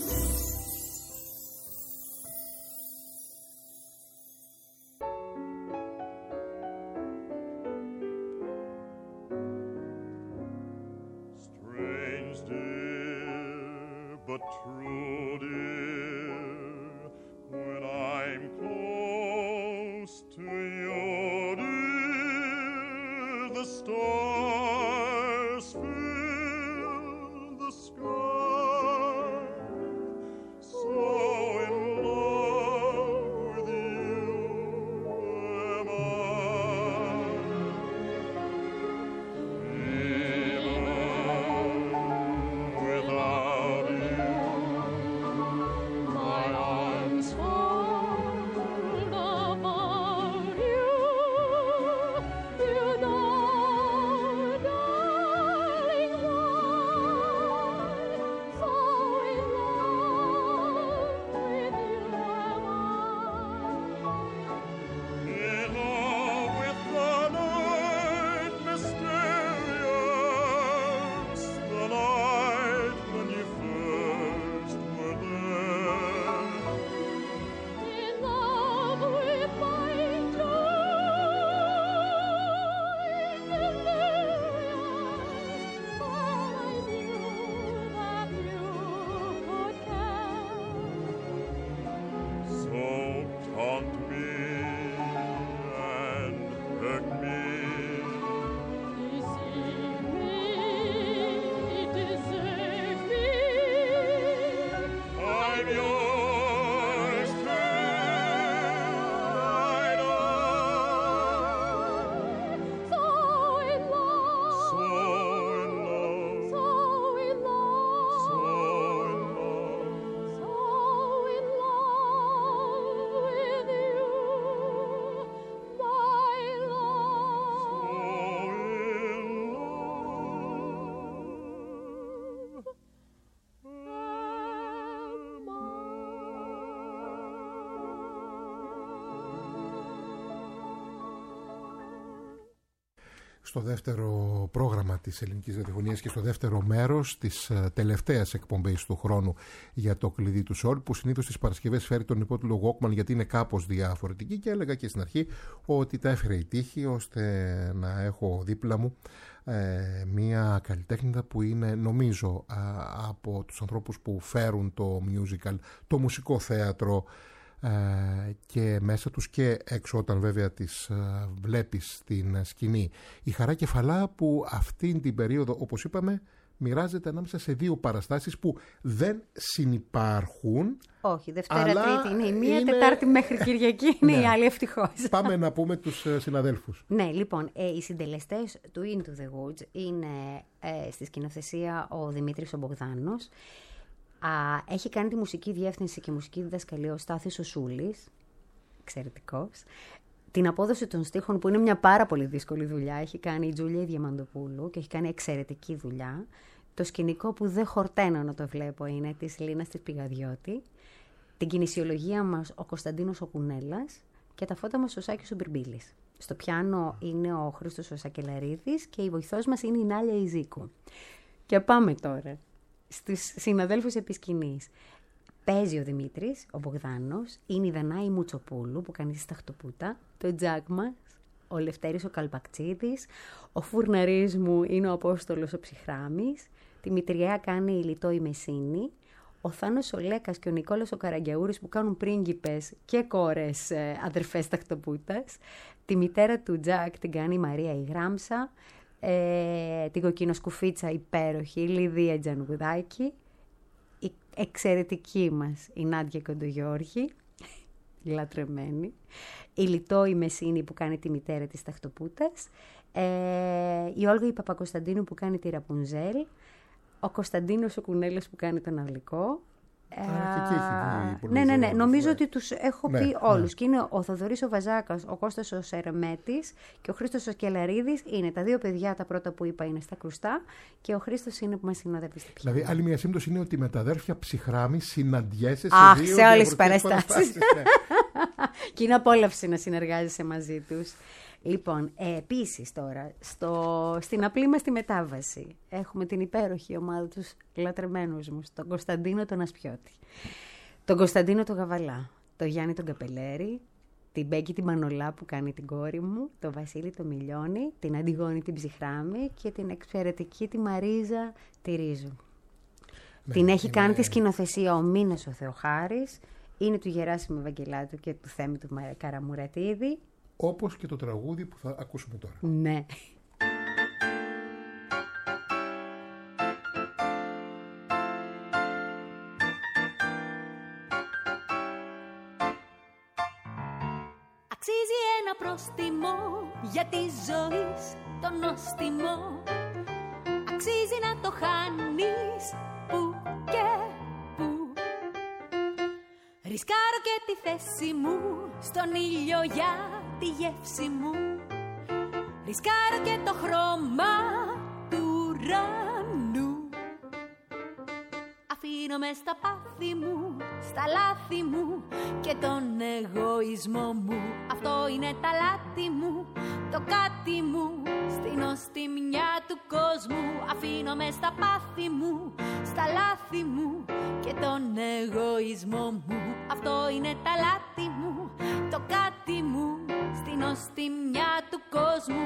Στο δεύτερο πρόγραμμα της Ελληνικής Ραδιοφωνίας και στο δεύτερο μέρος της τελευταίας εκπομπής του χρόνου για το κλειδί του Σόλ, που συνήθως τις Παρασκευές φέρει τον υπότιτλο Walkman γιατί είναι κάπως διαφορετική, και έλεγα και στην αρχή ότι τα έφερε η τύχη ώστε να έχω δίπλα μου μία καλλιτέχνηδα που είναι, νομίζω, από τους ανθρώπους που φέρουν το musical, το μουσικό θέατρο, και μέσα τους και έξω όταν βέβαια τις βλέπεις στην σκηνή. Η Χαρά Κεφαλά, που αυτήν την περίοδο, όπως είπαμε, μοιράζεται ανάμεσα σε δύο παραστάσεις που δεν συνυπάρχουν. Όχι, Δευτέρα Τρίτη είναι η μία, Τετάρτη μέχρι Κυριακή είναι η άλλη, ευτυχώς. Πάμε να πούμε τους συναδέλφους. Ναι, λοιπόν, οι συντελεστές του Into the Woods είναι στη σκηνοθεσία ο Δημήτρης ο Μπογδάνος. Έχει κάνει τη μουσική διεύθυνση και μουσική διδασκαλία ο Στάθης ο Σούλης, εξαιρετικός. Την απόδοση των στίχων, που είναι μια πάρα πολύ δύσκολη δουλειά, έχει κάνει η Τζούλια Διαμαντοπούλου και έχει κάνει εξαιρετική δουλειά. Το σκηνικό που δεν χορταίνω να το βλέπω είναι της Λίνας της Πηγαδιώτη. Την κινησιολογία μας ο Κωνσταντίνος ο Κουνέλας και τα φώτα μας ο Σάκης ο Μπιρμπίλης. Στο πιάνο είναι ο Χρήστος ο Σακελαρίδης και η βοηθός μας είναι η Νάλια Ιζίκου. Και πάμε τώρα στις συναδέλφους επί σκηνής. Παίζει ο Δημήτρης, ο Μπογδάνος, είναι η Δανάη Μουτσοπούλου που κάνει τη Σταχτοπούτα, το Τζακ μας, ο Λευτέρης ο Καλπακτσίδης, ο φουρναρής μου είναι ο Απόστολος ο Ψυχράμης, τη Μητριαία κάνει η Λιτό η Μεσίνη, ο Θάνος ο Λέκας και ο Νικόλας ο Καραγκιαούρης που κάνουν πρίγκιπες και κόρες αδερφές Σταχτοπούτας, τη μητέρα του Τζακ την κάνει η Μαρία η Γράμσα, την κοκκινοσκουφίτσα υπέροχη η Λιδία Τζανουδάκη, η εξαιρετική μας η Νάντια Κοντογιώργη, λατρεμένη, η Λιτό η Μεσίνη που κάνει τη μητέρα της Σταχτοπούτας, η Όλγα η Παπακοσταντίνου που κάνει τη Ραπουνζέλ, ο Κωνσταντίνος ο Κουνέλας που κάνει τον Αυλικό. Ναι. Νομίζω ότι τους έχω πει όλους. Και είναι ο Θοδωρής ο Βαζάκας, ο Κώστας ο Σερεμέτης και ο Χρήστος ο Σκελαρίδης. Είναι τα δύο παιδιά, τα πρώτα που είπα είναι στα κρουστά και ο Χρήστος είναι που μας συνοδεύει στη πισίνα. Δηλαδή, άλλη μια σύμπτωση είναι ότι με τα αδέρφια Ψυχράμη συναντιέσαι σε όλες τις παραστάσεις. Ναι. Και είναι απόλαυση να συνεργάζεσαι μαζί τους. Λοιπόν, επίσης τώρα, στην απλή μας τη μετάβαση, έχουμε την υπέροχη ομάδα τους λατρεμένους μου, τον Κωνσταντίνο τον Ασπιώτη, τον Κωνσταντίνο τον Γαβαλά, τον Γιάννη τον Καπελέρη, την Μπέγκη την Μανολά που κάνει την κόρη μου, τον Βασίλη τον Μιλιώνη, την Αντιγόνη την Ψυχράμη και την εξαιρετική τη Μαρίζα τη Ρίζου. Την έχει κάνει τη σκηνοθεσία ο Μίνος ο Θεοχάρης, είναι του Γεράσιμου Ευαγγελάτου και του Θέμη του Καραμουρατίδη. Όπως και το τραγούδι που θα ακούσουμε τώρα. Ναι. Αξίζει ένα πρόστιμο για τη ζωή το νόστιμο. Αξίζει να το χάνεις που και που. Ρισκάρω και τη θέση μου στον ήλιο για τη γεύση μου. Ρισκάρω και το χρώμα του ουρανού. Αφήνομαι στα πάθη μου, στα λάθη μου και τον εγωισμό μου. Αυτό είναι τα λάθη μου, το κάτι μου στην οστιμιά του κόσμου. Αφήνομαι στα πάθη μου, στα λάθη μου και τον εγωισμό μου. Αυτό είναι τα λάθη μου, το κάτι μου στην οστιμιά του κόσμου.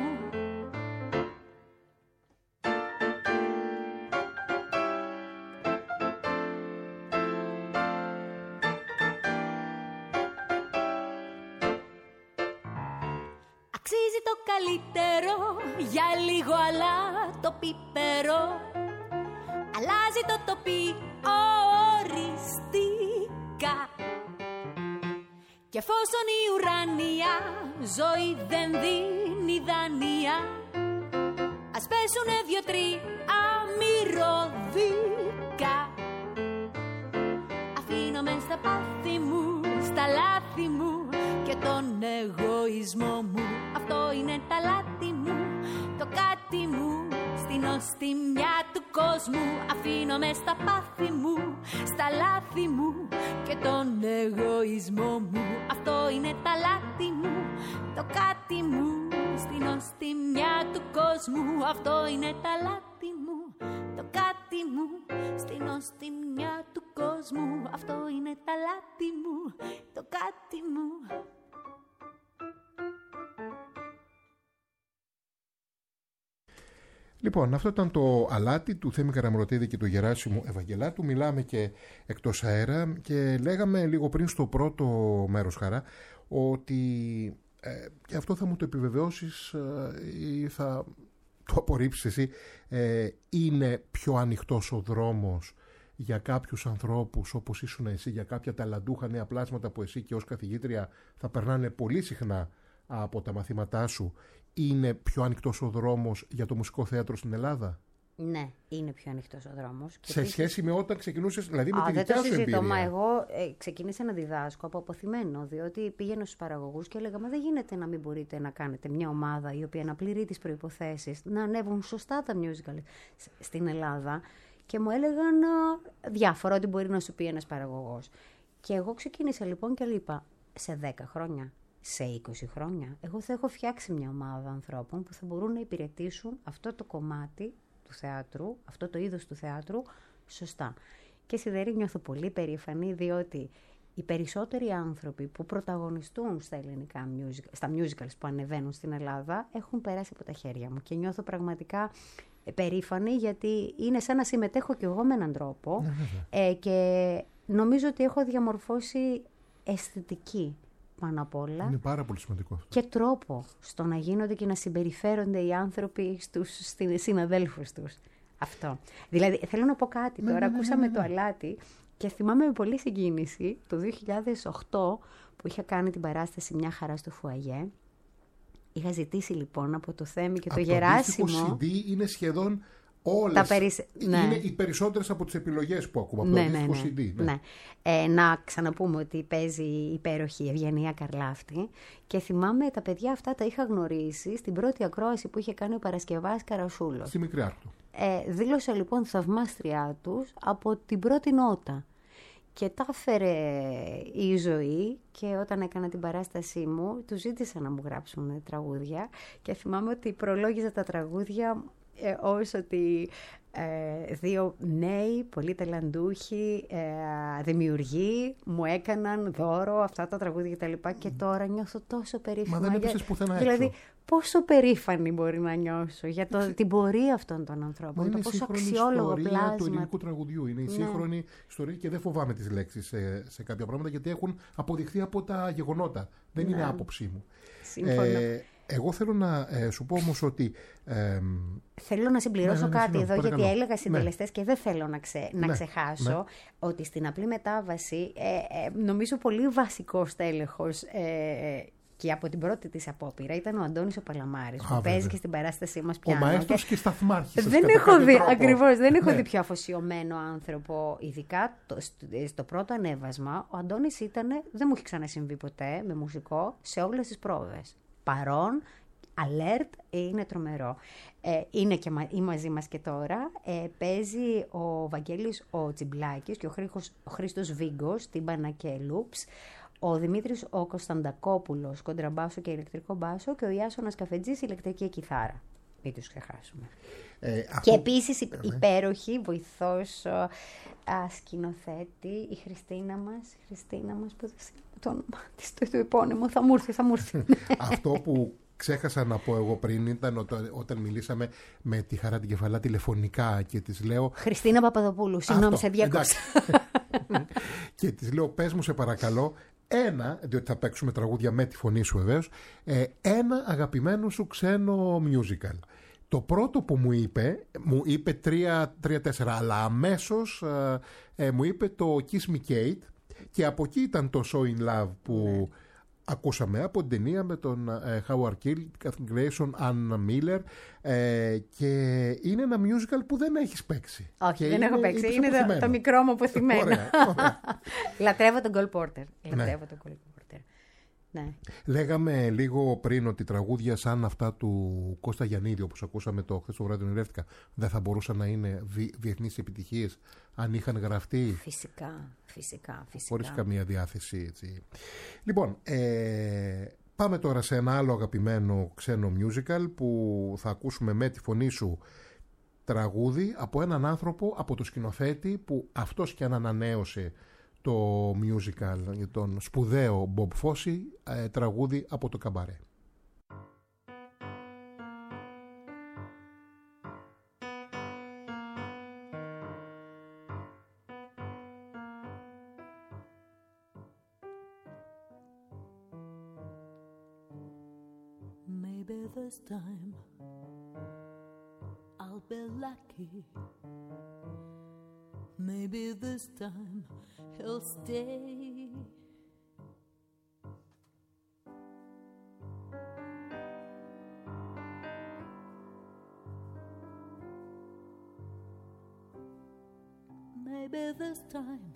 Αξίζει το καλύτερο για λίγο, αλλά το πίπερο αλλάζει το τοπίο οριστικά. Και εφόσον η ουράνια ζωή δεν δίνει δάνεια, ας πέσουνε 2-3 μυρωδικά. Αφήνομαι στα πάθη μου, στα λάθη μου και τον εγωισμό μου. Αυτό είναι τα λάθη μου, το κάτι μου στην οστιμιά του κόσμου. Αφήνομαι στα πάθη μου, στα λάθη μου και τον εγωισμό μου. Αυτό είναι τα λάθη μου, το κάτι μου στην οστιμιά του κόσμου. Αυτό είναι τα λάθη μου, το κάτι μου στην οστιμιά του κόσμου. Αυτό είναι τα λάθη μου, το κάτι μου. Λοιπόν, αυτό ήταν το αλάτι του Θέμη Καραμουρατίδη και του Γεράσιμου Ευαγγελάτου. Μιλάμε και εκτός αέρα και λέγαμε λίγο πριν στο πρώτο μέρος, Χαρά, ότι και αυτό θα μου το επιβεβαιώσεις ή θα το απορρίψεις εσύ, είναι πιο ανοιχτός ο δρόμος για κάποιους ανθρώπους όπως ήσουν εσύ, για κάποια ταλαντούχα νέα πλάσματα που εσύ και ως καθηγήτρια θα περνάνε πολύ συχνά από τα μαθήματά σου. Είναι πιο ανοιχτός ο δρόμος για το μουσικό θέατρο στην Ελλάδα? Ναι, είναι πιο ανοιχτός ο δρόμος. Σε σχέση με όταν ξεκινούσες, δηλαδή με τη δεν δικιά το σου συζητώ, εμπειρία. μα εγώ ξεκίνησα να διδάσκω από αποθυμένο, διότι πήγαινα στους παραγωγούς και έλεγα, μα δεν γίνεται να μην μπορείτε να κάνετε μια ομάδα η οποία να πληρεί τις προϋποθέσεις, να ανέβουν σωστά τα musical στην Ελλάδα. Και μου έλεγαν διάφορα ότι μπορεί να σου πει ένας παραγωγός. Και εγώ ξεκίνησα λοιπόν και είπα, σε 10 χρόνια, σε 20 χρόνια, εγώ θα έχω φτιάξει μια ομάδα ανθρώπων που θα μπορούν να υπηρετήσουν αυτό το κομμάτι του θεάτρου, αυτό το είδος του θεάτρου, σωστά. Και Σιδερή νιώθω πολύ περήφανη, διότι οι περισσότεροι άνθρωποι που πρωταγωνιστούν στα ελληνικά στα musicals που ανεβαίνουν στην Ελλάδα, έχουν περάσει από τα χέρια μου. Και νιώθω πραγματικά περήφανη, γιατί είναι σαν να συμμετέχω κι εγώ με έναν τρόπο και νομίζω ότι έχω διαμορφώσει αισθητική πάνω απ' όλα. Είναι πάρα πολύ σημαντικό αυτό. Και τρόπο στο να γίνονται και να συμπεριφέρονται οι άνθρωποι στους συναδέλφους τους. Αυτό. Δηλαδή, θέλω να πω κάτι τώρα. Ακούσαμε το αλάτι και θυμάμαι με πολύ συγκίνηση το 2008 που είχα κάνει την παράσταση «Μια χαρά στο φουαγέ». Είχα ζητήσει λοιπόν από το Θέμη και το Γεράσιμο. Το CD είναι σχεδόν όλες. Ναι. Είναι οι περισσότερες από τις επιλογές που ακούμε. Ναι. CD. Ναι. Να ξαναπούμε ότι παίζει η υπέροχη Ευγενία Καρλάφτη. Και θυμάμαι τα παιδιά αυτά τα είχα γνωρίσει στην πρώτη ακρόαση που είχε κάνει ο Παρασκευάς Καρασούλος. Στη Μικρή Άρτο. Δήλωσα λοιπόν θαυμάστριά τους από την πρώτη νότα. Και τα έφερε η ζωή και όταν έκανα την παράστασή μου, τους ζήτησα να μου γράψουν τραγούδια και θυμάμαι ότι προλόγιζα τα τραγούδια ως ότι δύο νέοι, πολύ ταλαντούχοι, δημιουργοί μου έκαναν δώρο αυτά τα τραγούδια κτλ. Και τώρα νιώθω τόσο περήφανη. Μα δεν έπεσες πουθενά έξω. Δηλαδή, πόσο περήφανη μπορεί να νιώσω για την πορεία αυτών των ανθρώπων. Είναι το πόσο σύγχρονη αξιόλογο ιστορία πλάσμα. του ελληνικού τραγουδιού. Είναι η σύγχρονη ιστορία και δεν φοβάμαι τις λέξεις σε κάποια πράγματα γιατί έχουν αποδειχθεί από τα γεγονότα. Δεν είναι άποψή μου. Εγώ θέλω να σου πω όμως ότι... Θέλω να συμπληρώσω κάτι εδώ, παρακαλώ. γιατί έλεγα συντελεστές και δεν θέλω να ξεχάσω ότι στην απλή μετάβαση νομίζω πολύ βασικός τέλεχος και από την πρώτη της απόπειρα ήταν ο Αντώνης ο Παλαμάρης, που παίζει και στην παράστασή μας πιάνο. Ο μαέστρος και σταθμάρχης. Δεν έχω δει, ακριβώς, δεν έχω δει πιο αφοσιωμένο άνθρωπο, ειδικά στο πρώτο ανέβασμα. Ο Αντώνης δεν μου έχει ξανασυμβεί ποτέ με μουσικό σε όλες τις πρόβες. Παρόν, alert, είναι τρομερό. Είναι μαζί μας και τώρα. Παίζει ο Βαγγέλης ο Τσιμπλάκης και ο Χρήστος Βίγκος, τύμπανα και λούπς. Ο Δημήτρης ο Κωνσταντακόπουλος, κοντραμπάσο και ηλεκτρικό μπάσο. Και ο Ιάσονας Καφετζής, ηλεκτρική κιθάρα. Μην τους ξεχάσουμε. Και επίσης υπέροχη βοηθός σκηνοθέτη, η Χριστίνα μας που δεν ξέρω το όνομα της, το επώνυμο, θα μου έρθει. Αυτό που ξέχασα να πω εγώ πριν ήταν όταν μιλήσαμε με τη Χαρά την Κεφαλά τηλεφωνικά και της λέω... Χριστίνα Παπαδοπούλου, συγγνώμη, σε διακόψα. Και της λέω, πες μου σε παρακαλώ, διότι θα παίξουμε τραγούδια με τη φωνή σου βεβαίως, ένα αγαπημένο σου ξένο musical. Το πρώτο που μου είπε 3-4, αλλά αμέσως μου είπε το Kiss Me Kate και από εκεί ήταν το So In Love που ακούσαμε από την ταινία με τον Howard Keel, Catherine Grayson, Anna Miller και είναι ένα musical που δεν έχεις παίξει. Όχι, δεν έχω παίξει. Είναι το μικρό μου αποθυμένο. Ωραία. Λατρεύω τον Cole Porter. Ναι. Λέγαμε λίγο πριν ότι τραγούδια σαν αυτά του Κώστα Γιαννίδη, όπως ακούσαμε το χθες το βράδυ ονειρεύτηκα, δεν θα μπορούσαν να είναι διεθνείς επιτυχίες αν είχαν γραφτεί. Φυσικά. Χωρίς καμία διάθεση. Έτσι. Λοιπόν, πάμε τώρα σε ένα άλλο αγαπημένο ξένο musical που θα ακούσουμε με τη φωνή σου τραγούδι από έναν άνθρωπο, από το σκηνοθέτη που αυτός και αν ανανέωσε το musical για τον σπουδαίο Bob Fosse, τραγούδι από το Καμπαρέ. Maybe this time I'll be lucky. Maybe this time he'll stay. Maybe this time,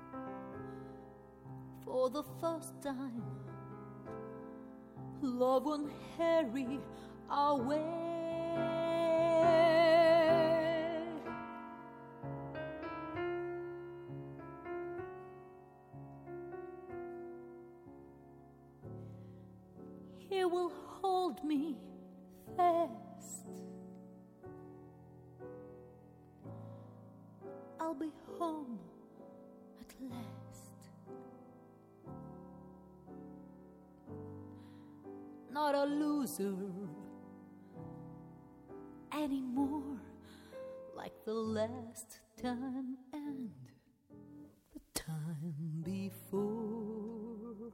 for the first time, love won't hurry away. He will hold me fast. I'll be home at last. Not a loser anymore, like the last time and the time before.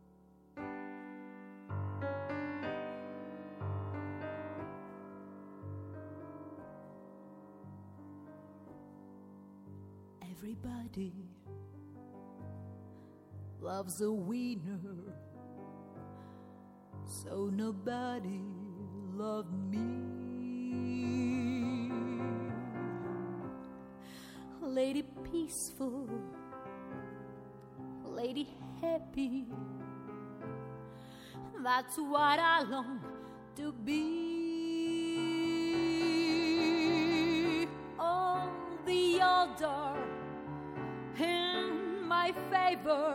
Everybody loves a winner, so nobody loved me. Lady peaceful, lady happy, that's what I long to be. All the older in my favor,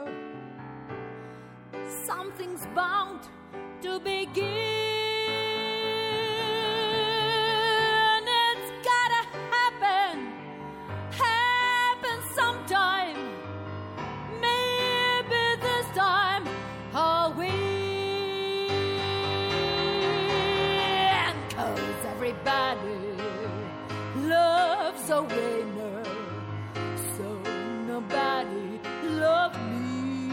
something's bound to begin. It's gotta happen sometime. Maybe this time I'll win. 'Cause everybody loves a winner, so nobody loved me.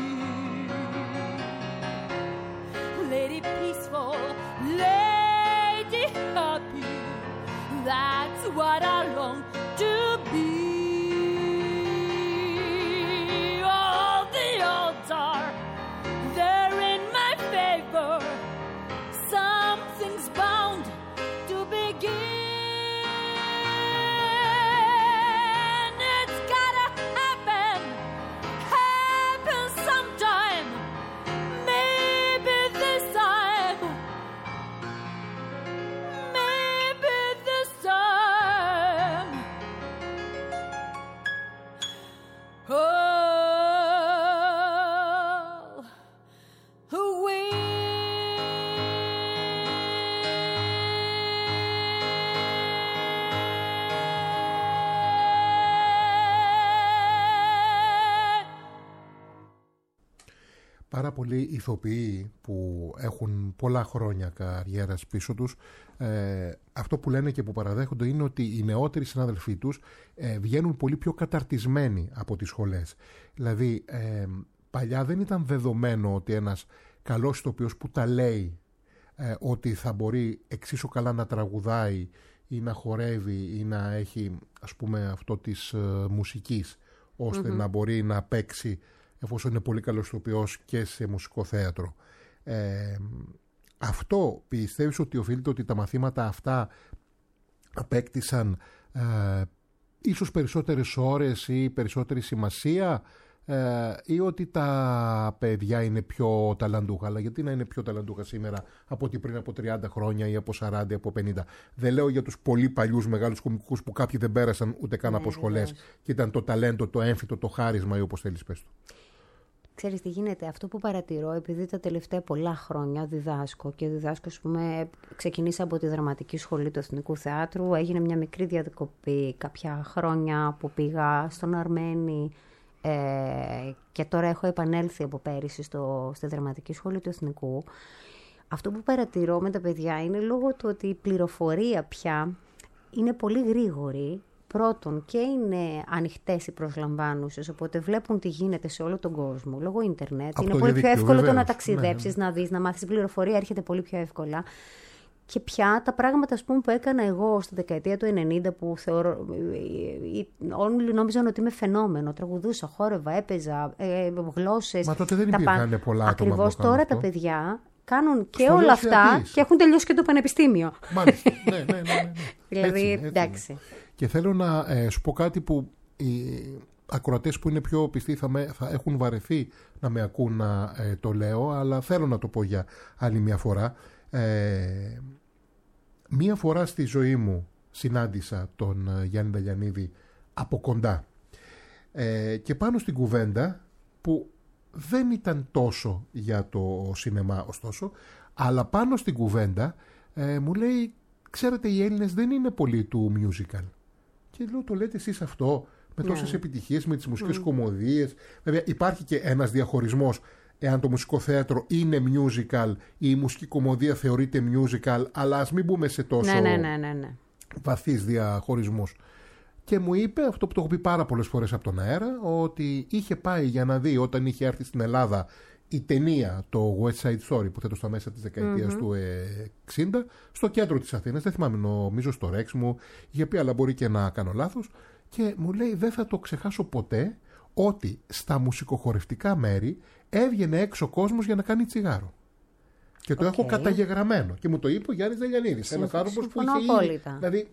Lady peaceful, lady happy, that's what I long to be. All the odds are they're in my favor, something's bound to begin. It's gotta happen sometime. Maybe this time, maybe this time, I'll win. Πάρα πολλοί ηθοποιοί που έχουν πολλά χρόνια καριέρας πίσω τους, αυτό που λένε και που παραδέχονται είναι ότι οι νεότεροι συνάδελφοί τους βγαίνουν πολύ πιο καταρτισμένοι από τις σχολές. Δηλαδή παλιά δεν ήταν δεδομένο ότι ένας καλός ηθοποιός που τα λέει ότι θα μπορεί εξίσου καλά να τραγουδάει ή να χορεύει ή να έχει, ας πούμε, αυτό της μουσικής, ώστε να μπορεί να παίξει, εφόσον είναι πολύ καλός ηθοποιός, και σε μουσικό θέατρο. Αυτό πιστεύεις ότι οφείλεται ότι τα μαθήματα αυτά απέκτησαν ίσως περισσότερες ώρες ή περισσότερη σημασία, ή ότι τα παιδιά είναι πιο ταλαντούχα? Αλλά γιατί να είναι πιο ταλαντούχα σήμερα από ότι πριν από 30 χρόνια ή από 40 ή από 50? Δεν λέω για τους πολύ παλιούς μεγάλους κομικούς που κάποιοι δεν πέρασαν ούτε καν από σχολές και ήταν το ταλέντο, το έμφυτο, το χάρισμα ή όπως θέλεις πες το. Ξέρεις τι γίνεται, αυτό που παρατηρώ, επειδή τα τελευταία πολλά χρόνια διδάσκω, ας πούμε, ξεκινήσα από τη δραματική σχολή του Εθνικού Θεάτρου, έγινε μια μικρή διακοπή κάποια χρόνια που πήγα στον Αρμένη, και τώρα έχω επανέλθει από πέρυσι στη δραματική σχολή του Εθνικού. Αυτό που παρατηρώ με τα παιδιά είναι λόγω του ότι η πληροφορία πια είναι πολύ γρήγορη. Πρώτον, και είναι ανοιχτές οι προσλαμβάνουσες, οπότε βλέπουν τι γίνεται σε όλο τον κόσμο λόγω ίντερνετ. Από είναι το πολύ διαδίκτυο, πιο εύκολο βεβαίως. το να ταξιδέψεις, να δεις, να μάθεις. Η πληροφορία έρχεται πολύ πιο εύκολα. Και πια τα πράγματα, ας πούμε, που έκανα εγώ στη δεκαετία του 90, που θεωρώ, όλοι νόμιζαν ότι είμαι φαινόμενο. Τραγουδούσα, χόρευα, έπαιζα, γλώσσες. Μα τότε δεν υπήρχαν πολλά άτομα. Ακριβώς, που κάνουν τώρα αυτό. τα παιδιά κάνουν και Σχολείο όλα αυτά θεατής. και έχουν τελειώσει και το πανεπιστήμιο. Μάλιστα. Ναι. Δηλαδή, Έτσι. εντάξει. Και θέλω να σου πω κάτι που ακροατές που είναι πιο πιστοί θα έχουν βαρεθεί να με ακούν να το λέω, αλλά θέλω να το πω για άλλη μια φορά. Μία φορά στη ζωή μου συνάντησα τον Γιάννη Νταλιανίδη από κοντά και πάνω στην κουβέντα που δεν ήταν τόσο για το σινεμά ωστόσο, αλλά πάνω στην κουβέντα μου λέει, ξέρετε, οι Έλληνες δεν είναι πολύ του musical. Και λέω, το λέτε εσείς αυτό με τόσες επιτυχίες, με τις μουσικές κομμωδίες? Βέβαια υπάρχει και ένας διαχωρισμός, εάν το μουσικό θέατρο είναι musical ή η μουσική κομμωδία θεωρείται musical, αλλά ας μην μπούμε σε τόσο βαθύς διαχωρισμούς. Και μου είπε αυτό που το έχω πει πάρα πολλές φορές από τον αέρα, ότι είχε πάει για να δει όταν είχε έρθει στην Ελλάδα η ταινία, το West Side Story, που θέτω στα μέσα της δεκαετίας του 60, στο κέντρο της Αθήνας, δεν θυμάμαι, νομίζω στο Ρεξ μου, είχε πει, αλλά μπορεί και να κάνω λάθος, και μου λέει, δεν θα το ξεχάσω ποτέ, ότι στα μουσικοχορευτικά μέρη έβγαινε έξω κόσμος για να κάνει τσιγάρο. Και το έχω καταγεγραμμένο. Και μου το είπε ο Γιάννης Νταλιανίδης, ένας άνθρωπος που είχε ήδη. Δηλαδή,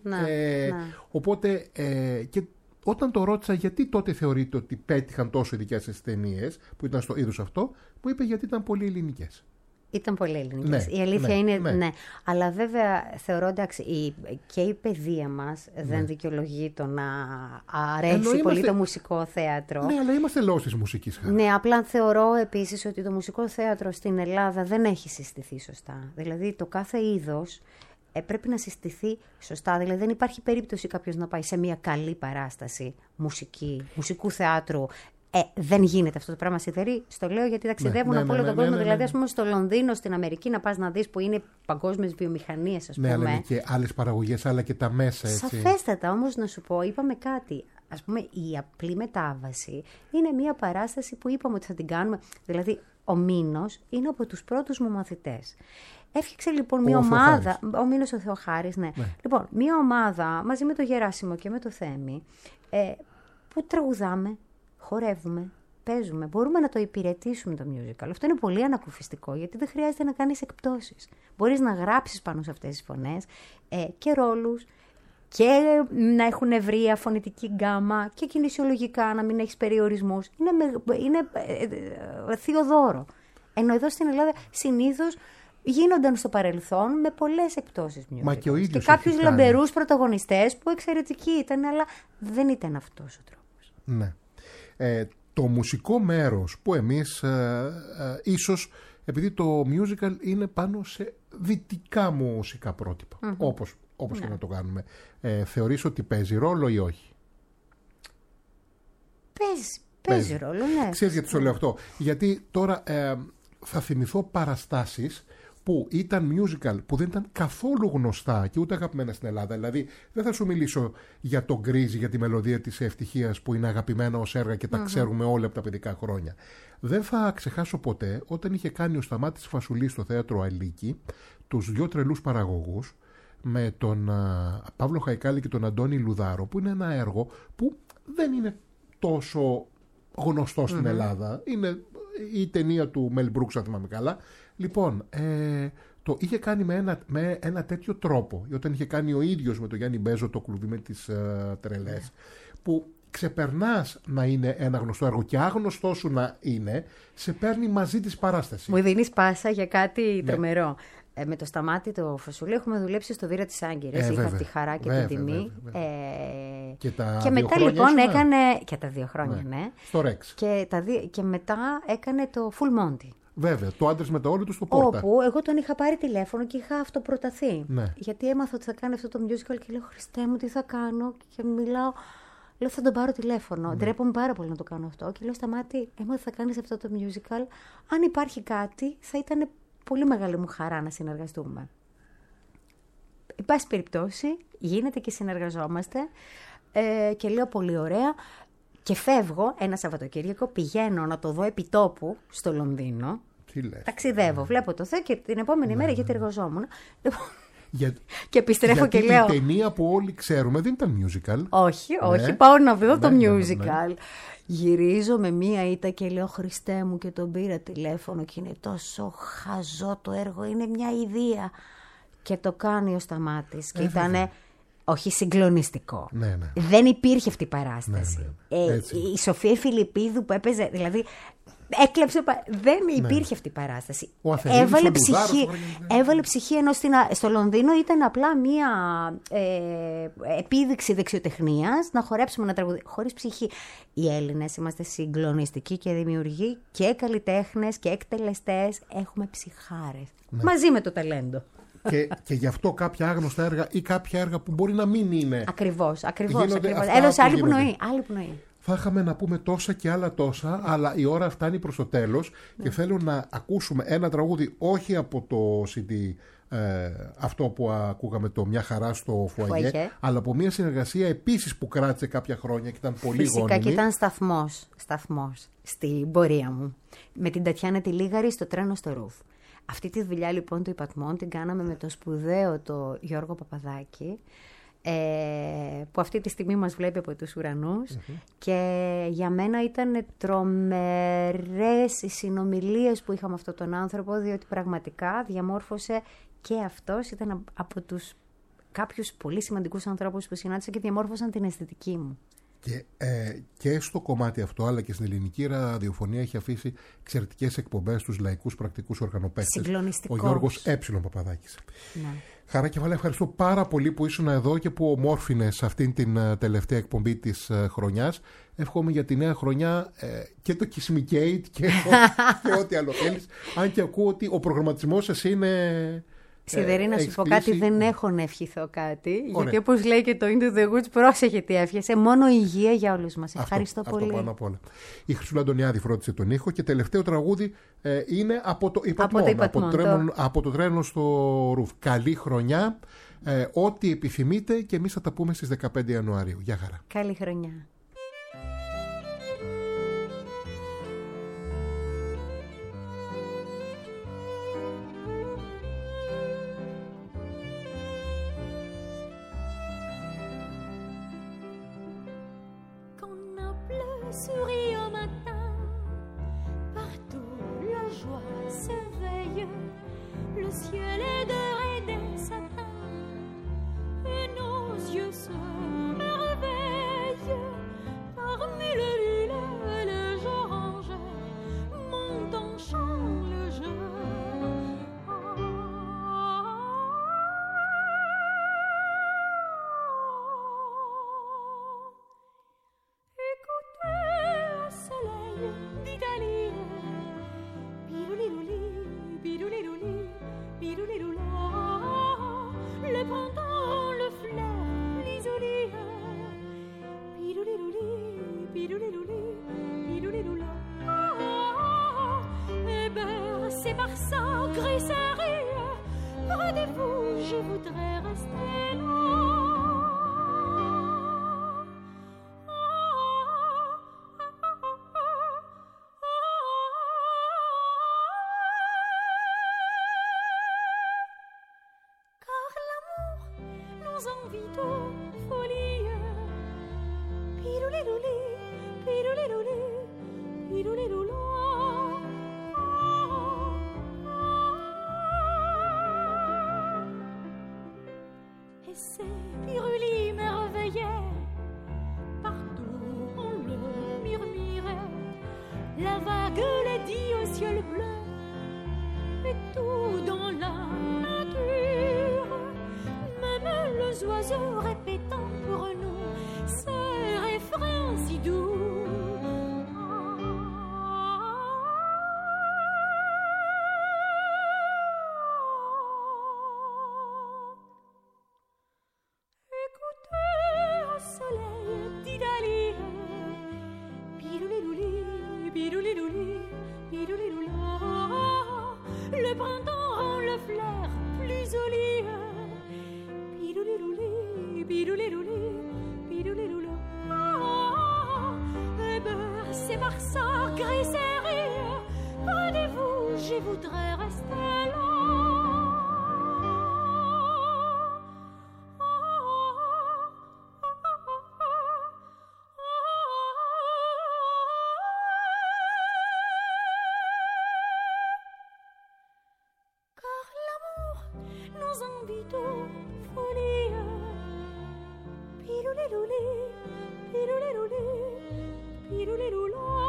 οπότε, και όταν το ρώτησα γιατί τότε θεωρείτε ότι πέτυχαν τόσο οι δικές σας ταινίες, που ήταν στο είδος αυτό, μου είπε γιατί ήταν πολύ ελληνικές. Ήταν πολύ ελληνικές. Η αλήθεια είναι, ναι. Αλλά βέβαια θεωρώ, εντάξει, και η παιδεία μας δεν δικαιολογεί το να αρέσει πολύ το μουσικό θέατρο. Ναι, αλλά είμαστε λόγος της μουσικής. Ναι, απλά θεωρώ επίσης ότι το μουσικό θέατρο στην Ελλάδα δεν έχει συστηθεί σωστά. Δηλαδή το κάθε είδος πρέπει να συστηθεί σωστά. Δηλαδή δεν υπάρχει περίπτωση κάποιος να πάει σε μια καλή παράσταση μουσικού θεάτρου. Δεν γίνεται αυτό το πράγμα σιδερή. Στο λέω γιατί ταξιδεύουν από όλο τον κόσμο. Δηλαδή, ας πούμε, στο Λονδίνο, στην Αμερική, να πας να δεις που είναι παγκόσμιες βιομηχανίες, ας πούμε. Ναι, αλλά είναι και άλλες παραγωγές, αλλά και τα μέσα, έτσι. Σαφέστατα, όμως να σου πω, είπαμε κάτι. Ας πούμε, η απλή μετάβαση είναι μια παράσταση που είπαμε ότι θα την κάνουμε. Δηλαδή, ο Μήνος είναι από τους πρώτους μου μαθητές. Έφτιαξε λοιπόν μια ομάδα. Ο Μήνος ο Θεοχάρης, ναι. Λοιπόν, μια ομάδα μαζί με το Γεράσιμο και με το Θέμη, που τραγουδάμε. Χορεύουμε, παίζουμε, μπορούμε να το υπηρετήσουμε το musical. Αυτό είναι πολύ ανακουφιστικό, γιατί δεν χρειάζεται να κάνεις εκπτώσεις. Μπορείς να γράψεις πάνω σε αυτές τις φωνές και ρόλους και να έχουν ευρεία φωνητική γκάμα και κινησιολογικά, να μην έχεις περιορισμούς. Είναι θείο δώρο. Ενώ εδώ στην Ελλάδα συνήθως γίνονταν στο παρελθόν με πολλές εκπτώσεις musicals. Και κάποιους λαμπερούς πρωταγωνιστές που εξαιρετικοί ήταν, αλλά δεν ήταν αυτός ο τρόπος. Ναι. Το μουσικό μέρος που εμείς ίσως επειδή το musical είναι πάνω σε δυτικά μουσικά πρότυπα, όπως και να το κάνουμε, θεωρείς ότι παίζει ρόλο ή όχι? Παίζει ρόλο, ναι. Ξέρεις γιατί σου λέω αυτό? Γιατί τώρα θα θυμηθώ παραστάσεις που ήταν musical, που δεν ήταν καθόλου γνωστά και ούτε αγαπημένα στην Ελλάδα. Δηλαδή, δεν θα σου μιλήσω για το Γκρίζι, για τη μελωδία της Ευτυχίας που είναι αγαπημένα ως έργα και τα ξέρουμε όλα από τα παιδικά χρόνια. Δεν θα ξεχάσω ποτέ όταν είχε κάνει ο Σταμάτης Φασουλής στο θέατρο Αλίκη τους δυο τρελούς παραγωγούς με τον Παύλο Χαϊκάλη και τον Αντώνη Λουδάρο, που είναι ένα έργο που δεν είναι τόσο γνωστό στην Ελλάδα. Είναι η ταινία του Μελ Μπρούξ, αν θυμάμαι καλά. Λοιπόν, το είχε κάνει με ένα τέτοιο τρόπο, όταν είχε κάνει ο ίδιος με τον Γιάννη Μπέζο το κλουβί με τις τρελές, που ξεπερνάς να είναι ένα γνωστό έργο και άγνωστό σου να είναι, σε παίρνει μαζί της παράσταση. Μου δίνεις πάσα για κάτι τρομερό. Με το Σταμάτη το Φασουλή έχουμε δουλέψει στο Βήρα της Άγκυρας. Είχα τη χαρά και την τιμή. Και μετά λοιπόν έκανε. Και τα 2 χρόνια, ναι. Στο Ρεξ. Και μετά έκανε το Full Monty. Βέβαια, το Άντρες με τα όλη του στο Πόρτα. Όπου εγώ τον είχα πάρει τηλέφωνο και είχα αυτοπροταθεί. Ναι. Γιατί έμαθα ότι θα κάνει αυτό το musical και λέω, Χριστέ μου, τι θα κάνω. Και μιλάω. Λέω, θα τον πάρω τηλέφωνο. Ντρέπομαι πάρα πολύ να το κάνω αυτό. Και λέω, Σταμάτη, έμαθα ότι θα κάνεις αυτό το musical. Αν υπάρχει κάτι, θα ήταν πολύ μεγάλη μου χαρά να συνεργαστούμε. Εν πάση περιπτώσει, γίνεται και συνεργαζόμαστε. Και λέω, πολύ ωραία. Και φεύγω ένα Σαββατοκύριακο, πηγαίνω να το δω επιτόπου στο Λονδίνο. Τι λες? Ταξιδεύω, βλέπω το Θεό και την επόμενη μέρα γιατί εργαζόμουν. Και επιστρέφω και λέω. Η ταινία που όλοι ξέρουμε δεν ήταν musical. Όχι, πάω να δω το musical. Γυρίζω με μία ήττα και λέω, Χριστέ μου, και τον πήρα τηλέφωνο και είναι τόσο χαζό το έργο, είναι μια ιδέα. Και το κάνει ο Σταμάτης. Και ήτανε όχι συγκλονιστικό. Ναι. Δεν υπήρχε αυτή η παράσταση. Ναι. Η Σοφία Φιλιππίδου που έπαιζε, δηλαδή έκλεψε, δεν υπήρχε αυτή η παράσταση. Έβαλε ψυχή, ενώ στο Λονδίνο ήταν απλά μία επίδειξη δεξιοτεχνίας να χορέψουμε ένα τραγούδι χωρίς ψυχή. Οι Έλληνες είμαστε συγκλονιστικοί και δημιουργοί και καλλιτέχνες και εκτελεστές. Έχουμε ψυχάρες. Μαζί με το ταλέντο. Και γι' αυτό κάποια άγνωστα έργα ή κάποια έργα που μπορεί να μην είναι. Ακριβώς. Έδωσε άλλη πνοή. Θα είχαμε να πούμε τόσα και άλλα τόσα, αλλά η ώρα φτάνει προς το τέλος και θέλω να ακούσουμε ένα τραγούδι όχι από το CD αυτό που ακούγαμε, το «Μια χαρά στο φουαγέ», αλλά από μια συνεργασία επίσης που κράτησε κάποια χρόνια και ήταν πολύ γόνιμη. Φυσικά και ήταν σταθμός στην πορεία μου. Με την Τατιάνα τη Λίγαρη στο Τρένο στο Ρουφ. Αυτή τη δουλειά λοιπόν του Υπατμών την κάναμε με το σπουδαίο το Γιώργο Παπαδάκη, που αυτή τη στιγμή μας βλέπει από τους ουρανούς, και για μένα ήταν τρομερές οι συνομιλίες που είχα με αυτόν τον άνθρωπο, διότι πραγματικά διαμόρφωσε, και αυτός ήταν από τους κάποιους πολύ σημαντικούς ανθρώπους που συνάντησα και διαμόρφωσαν την αισθητική μου. Και στο κομμάτι αυτό, αλλά και στην ελληνική ραδιοφωνία έχει αφήσει εξαιρετικές εκπομπές στους λαϊκούς πρακτικούς οργανοπαίκτες. Συγκλονιστικός. Ο Γιώργος Παπαδάκης. Ναι. Χαρά και Βαλέ, ευχαριστώ πάρα πολύ που ήσουν εδώ και που ομόρφινες αυτήν την τελευταία εκπομπή της χρονιάς. Εύχομαι για τη νέα χρονιά και το Kissmicate και ό,τι άλλο θέλεις. Αν και ακούω ότι ο προγραμματισμός εσύ είναι... Σιδερή, να σου πω κάτι, δεν έχω να ευχηθώ κάτι. Γιατί όπως λέει και το Into the Woods, πρόσεχε τι έφιασε. Μόνο υγεία για όλους μας. Ευχαριστώ πολύ. Αυτό πάνω απ' όλα. Η Χρυσούλα Αντωνιάδη φρόντισε τον ήχο και τελευταίο τραγούδι είναι από το από το Τρένο στο Ρουφ. Καλή χρονιά. Ό,τι επιθυμείτε και εμείς θα τα πούμε στις 15 Ιανουαρίου. Γεια χαρά. Καλή χρονιά. Sourit au matin, partout la joie s'éveille, le ciel est doré des satins, et nos yeux se réveillent, parmi les lilas et les oranges, monte en chant le jeu. C'est par ça, gris et rire, près de vous, je voudrais rester là. Car l'amour nous invite aux folies. Piroulirouli, piroulirouli, pirouliroula. Ces pirulis merveillaient, partout on le murmurait, la vague les dit au ciel bleu, et tout dans la nature, même les oiseaux répétant pour nous ces refrains si doux. Le printemps rend le flair plus joli. Piroulirouli, piroulirouli, pirouliroula. Eh ben, c'est par ça, gris et rire, près de vous, je voudrais rester là. Nous invite aux folies. piruliruli, piruliruli, pirulirula.